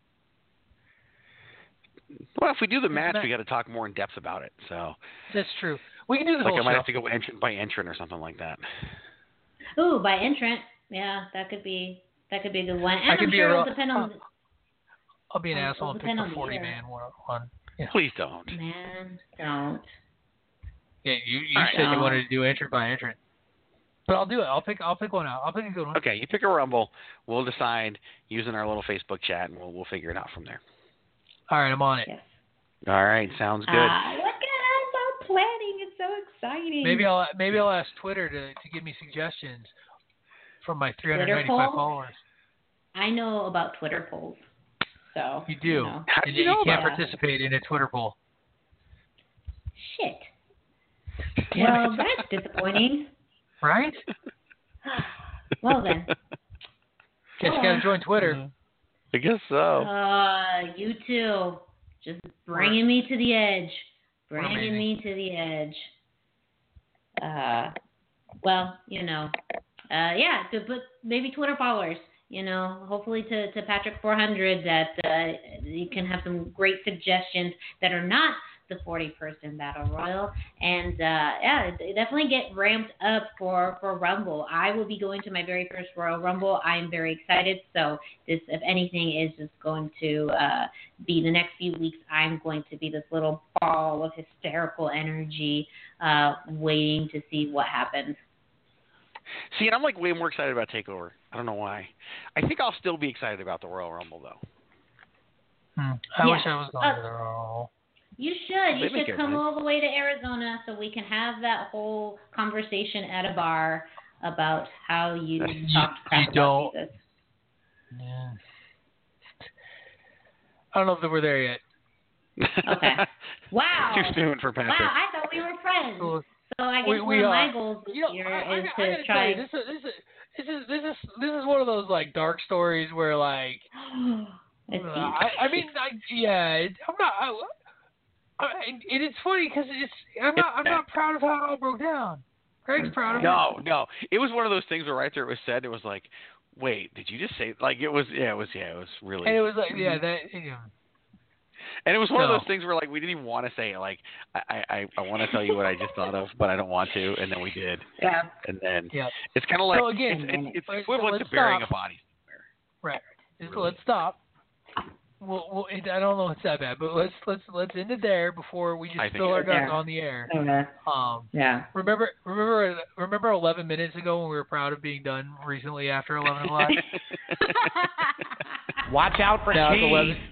[SPEAKER 2] Well, if we do the match, we got to talk more in depth about it. So
[SPEAKER 5] That's true. We can do the
[SPEAKER 2] like
[SPEAKER 5] whole
[SPEAKER 2] I might
[SPEAKER 5] show.
[SPEAKER 2] have to go entrant by entrant or something like that.
[SPEAKER 7] Ooh, by entrant. Yeah, that could be a good one. And
[SPEAKER 5] I could
[SPEAKER 7] I'm
[SPEAKER 5] be
[SPEAKER 7] sure
[SPEAKER 5] a
[SPEAKER 7] it'll
[SPEAKER 5] real-
[SPEAKER 7] depend on.
[SPEAKER 5] I'll be an asshole and pick
[SPEAKER 7] depend
[SPEAKER 5] the
[SPEAKER 7] on the
[SPEAKER 5] 40-man one. Yeah.
[SPEAKER 2] Please don't.
[SPEAKER 7] Man, don't.
[SPEAKER 5] Yeah, you
[SPEAKER 2] All right.
[SPEAKER 5] said you wanted to do entrant by entrant. But I'll do it. I'll pick one out. I'll pick a good one.
[SPEAKER 2] Okay, you pick a Rumble. We'll decide using our little Facebook chat, and we'll figure it out from there.
[SPEAKER 5] All right, I'm on it.
[SPEAKER 7] Yes.
[SPEAKER 2] All right, sounds good.
[SPEAKER 7] Look at us all planning. It's so exciting.
[SPEAKER 5] Maybe I'll ask Twitter to give me suggestions from my 395
[SPEAKER 7] poll?
[SPEAKER 5] followers.
[SPEAKER 7] I know about Twitter polls. So
[SPEAKER 5] You do.
[SPEAKER 7] know.
[SPEAKER 2] How do
[SPEAKER 5] And
[SPEAKER 2] you
[SPEAKER 5] you
[SPEAKER 2] know
[SPEAKER 5] can't
[SPEAKER 2] about it?
[SPEAKER 5] participate in a Twitter poll.
[SPEAKER 7] Shit.
[SPEAKER 5] Damn
[SPEAKER 7] Well,
[SPEAKER 5] it.
[SPEAKER 7] that's disappointing.
[SPEAKER 5] Right?
[SPEAKER 7] Well then.
[SPEAKER 5] Guess you got to join Twitter.
[SPEAKER 2] I guess so.
[SPEAKER 7] You too. Just bringing me to the edge. Bringing
[SPEAKER 5] amazing.
[SPEAKER 7] me to the edge. Well, yeah, but maybe Twitter followers. Hopefully to Patrick 400 that you can have some great suggestions that are not the 40-person battle royal, and definitely get ramped up for Rumble. I will be going to my very first Royal Rumble. I am very excited. So this, if anything, is just going to be the next few weeks. I'm going to be this little ball of hysterical energy, waiting to see what happens.
[SPEAKER 2] See, and I'm like way more excited about TakeOver. I don't know why. I think I'll still be excited about the Royal Rumble, though.
[SPEAKER 5] I wish I was going to the Rumble.
[SPEAKER 7] You should. You
[SPEAKER 2] They make
[SPEAKER 7] should
[SPEAKER 2] it
[SPEAKER 7] come
[SPEAKER 2] nice.
[SPEAKER 7] all the way to Arizona so we can have that whole conversation at a bar. about how you talk crap
[SPEAKER 5] you
[SPEAKER 7] about
[SPEAKER 5] don't.
[SPEAKER 7] Jesus.
[SPEAKER 5] Yeah. I don't know if we're there yet.
[SPEAKER 7] Okay. Wow.
[SPEAKER 2] Too soon for Patrick.
[SPEAKER 7] Wow, I thought we were friends. So I guess
[SPEAKER 5] We
[SPEAKER 7] one of my
[SPEAKER 5] are.
[SPEAKER 7] goals this year
[SPEAKER 5] I
[SPEAKER 7] is
[SPEAKER 5] gotta
[SPEAKER 7] to
[SPEAKER 5] tell
[SPEAKER 7] try.
[SPEAKER 5] you, this is one of those like dark stories where like
[SPEAKER 7] It's
[SPEAKER 5] I mean I'm not. And it's funny because I'm not proud of how it all broke down. Greg's proud of it.
[SPEAKER 2] No. It was one of those things where right there it was said, it was like, wait, did you just say, like, it was really.
[SPEAKER 5] And it was like,
[SPEAKER 2] And it was one of those things where, like, we didn't even want to say it. Like, I want to tell you what I just thought of, but I don't want to, and then we did.
[SPEAKER 7] Yeah.
[SPEAKER 2] And then it's kind of like,
[SPEAKER 5] so again,
[SPEAKER 2] it's equivalent to burying a body.
[SPEAKER 5] Right. So let's stop. Well, I don't know if it's that bad, but let's end it there before we just spill our guts on the air.
[SPEAKER 7] Okay. Yeah.
[SPEAKER 5] Remember 11 minutes ago when we were proud of being done recently after 11 o'clock?
[SPEAKER 6] Watch out for
[SPEAKER 5] now
[SPEAKER 6] cheese.
[SPEAKER 5] it's 11.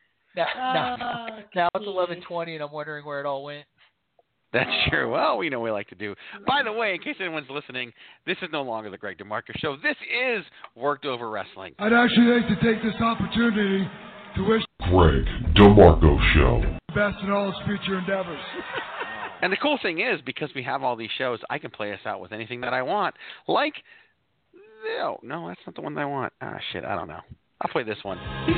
[SPEAKER 5] Now it's
[SPEAKER 7] geez.
[SPEAKER 5] 11:20, and I'm wondering where it all went.
[SPEAKER 2] That's true. Well, we know we like to do. By the way, in case anyone's listening, this is no longer the Greg DeMarco Show. This is Worked Over Wrestling.
[SPEAKER 3] I'd actually like to take this opportunity to wish Greg DeMarco Show the best in all his future endeavors.
[SPEAKER 2] And the cool thing is, because we have all these shows, I can play us out with anything that I want. Like, no, that's not the one that I want. Ah, shit, I don't know. I'll play this one.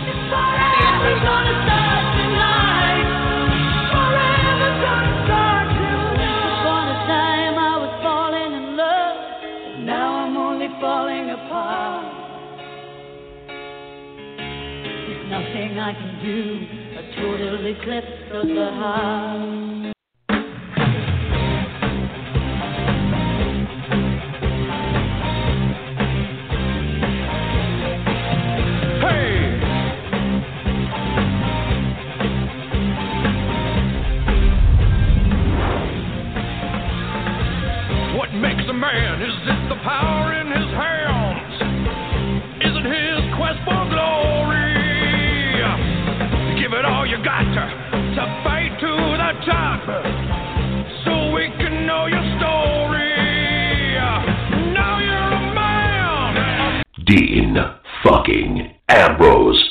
[SPEAKER 4] Nothing I can do, a total eclipse of the heart.
[SPEAKER 8] Hey! What makes a man? Is it the power in his hands? Is it his quest for glory? Give it all you got to fight to the top, so we can know your story. Now you're a man.
[SPEAKER 3] Dean fucking Ambrose.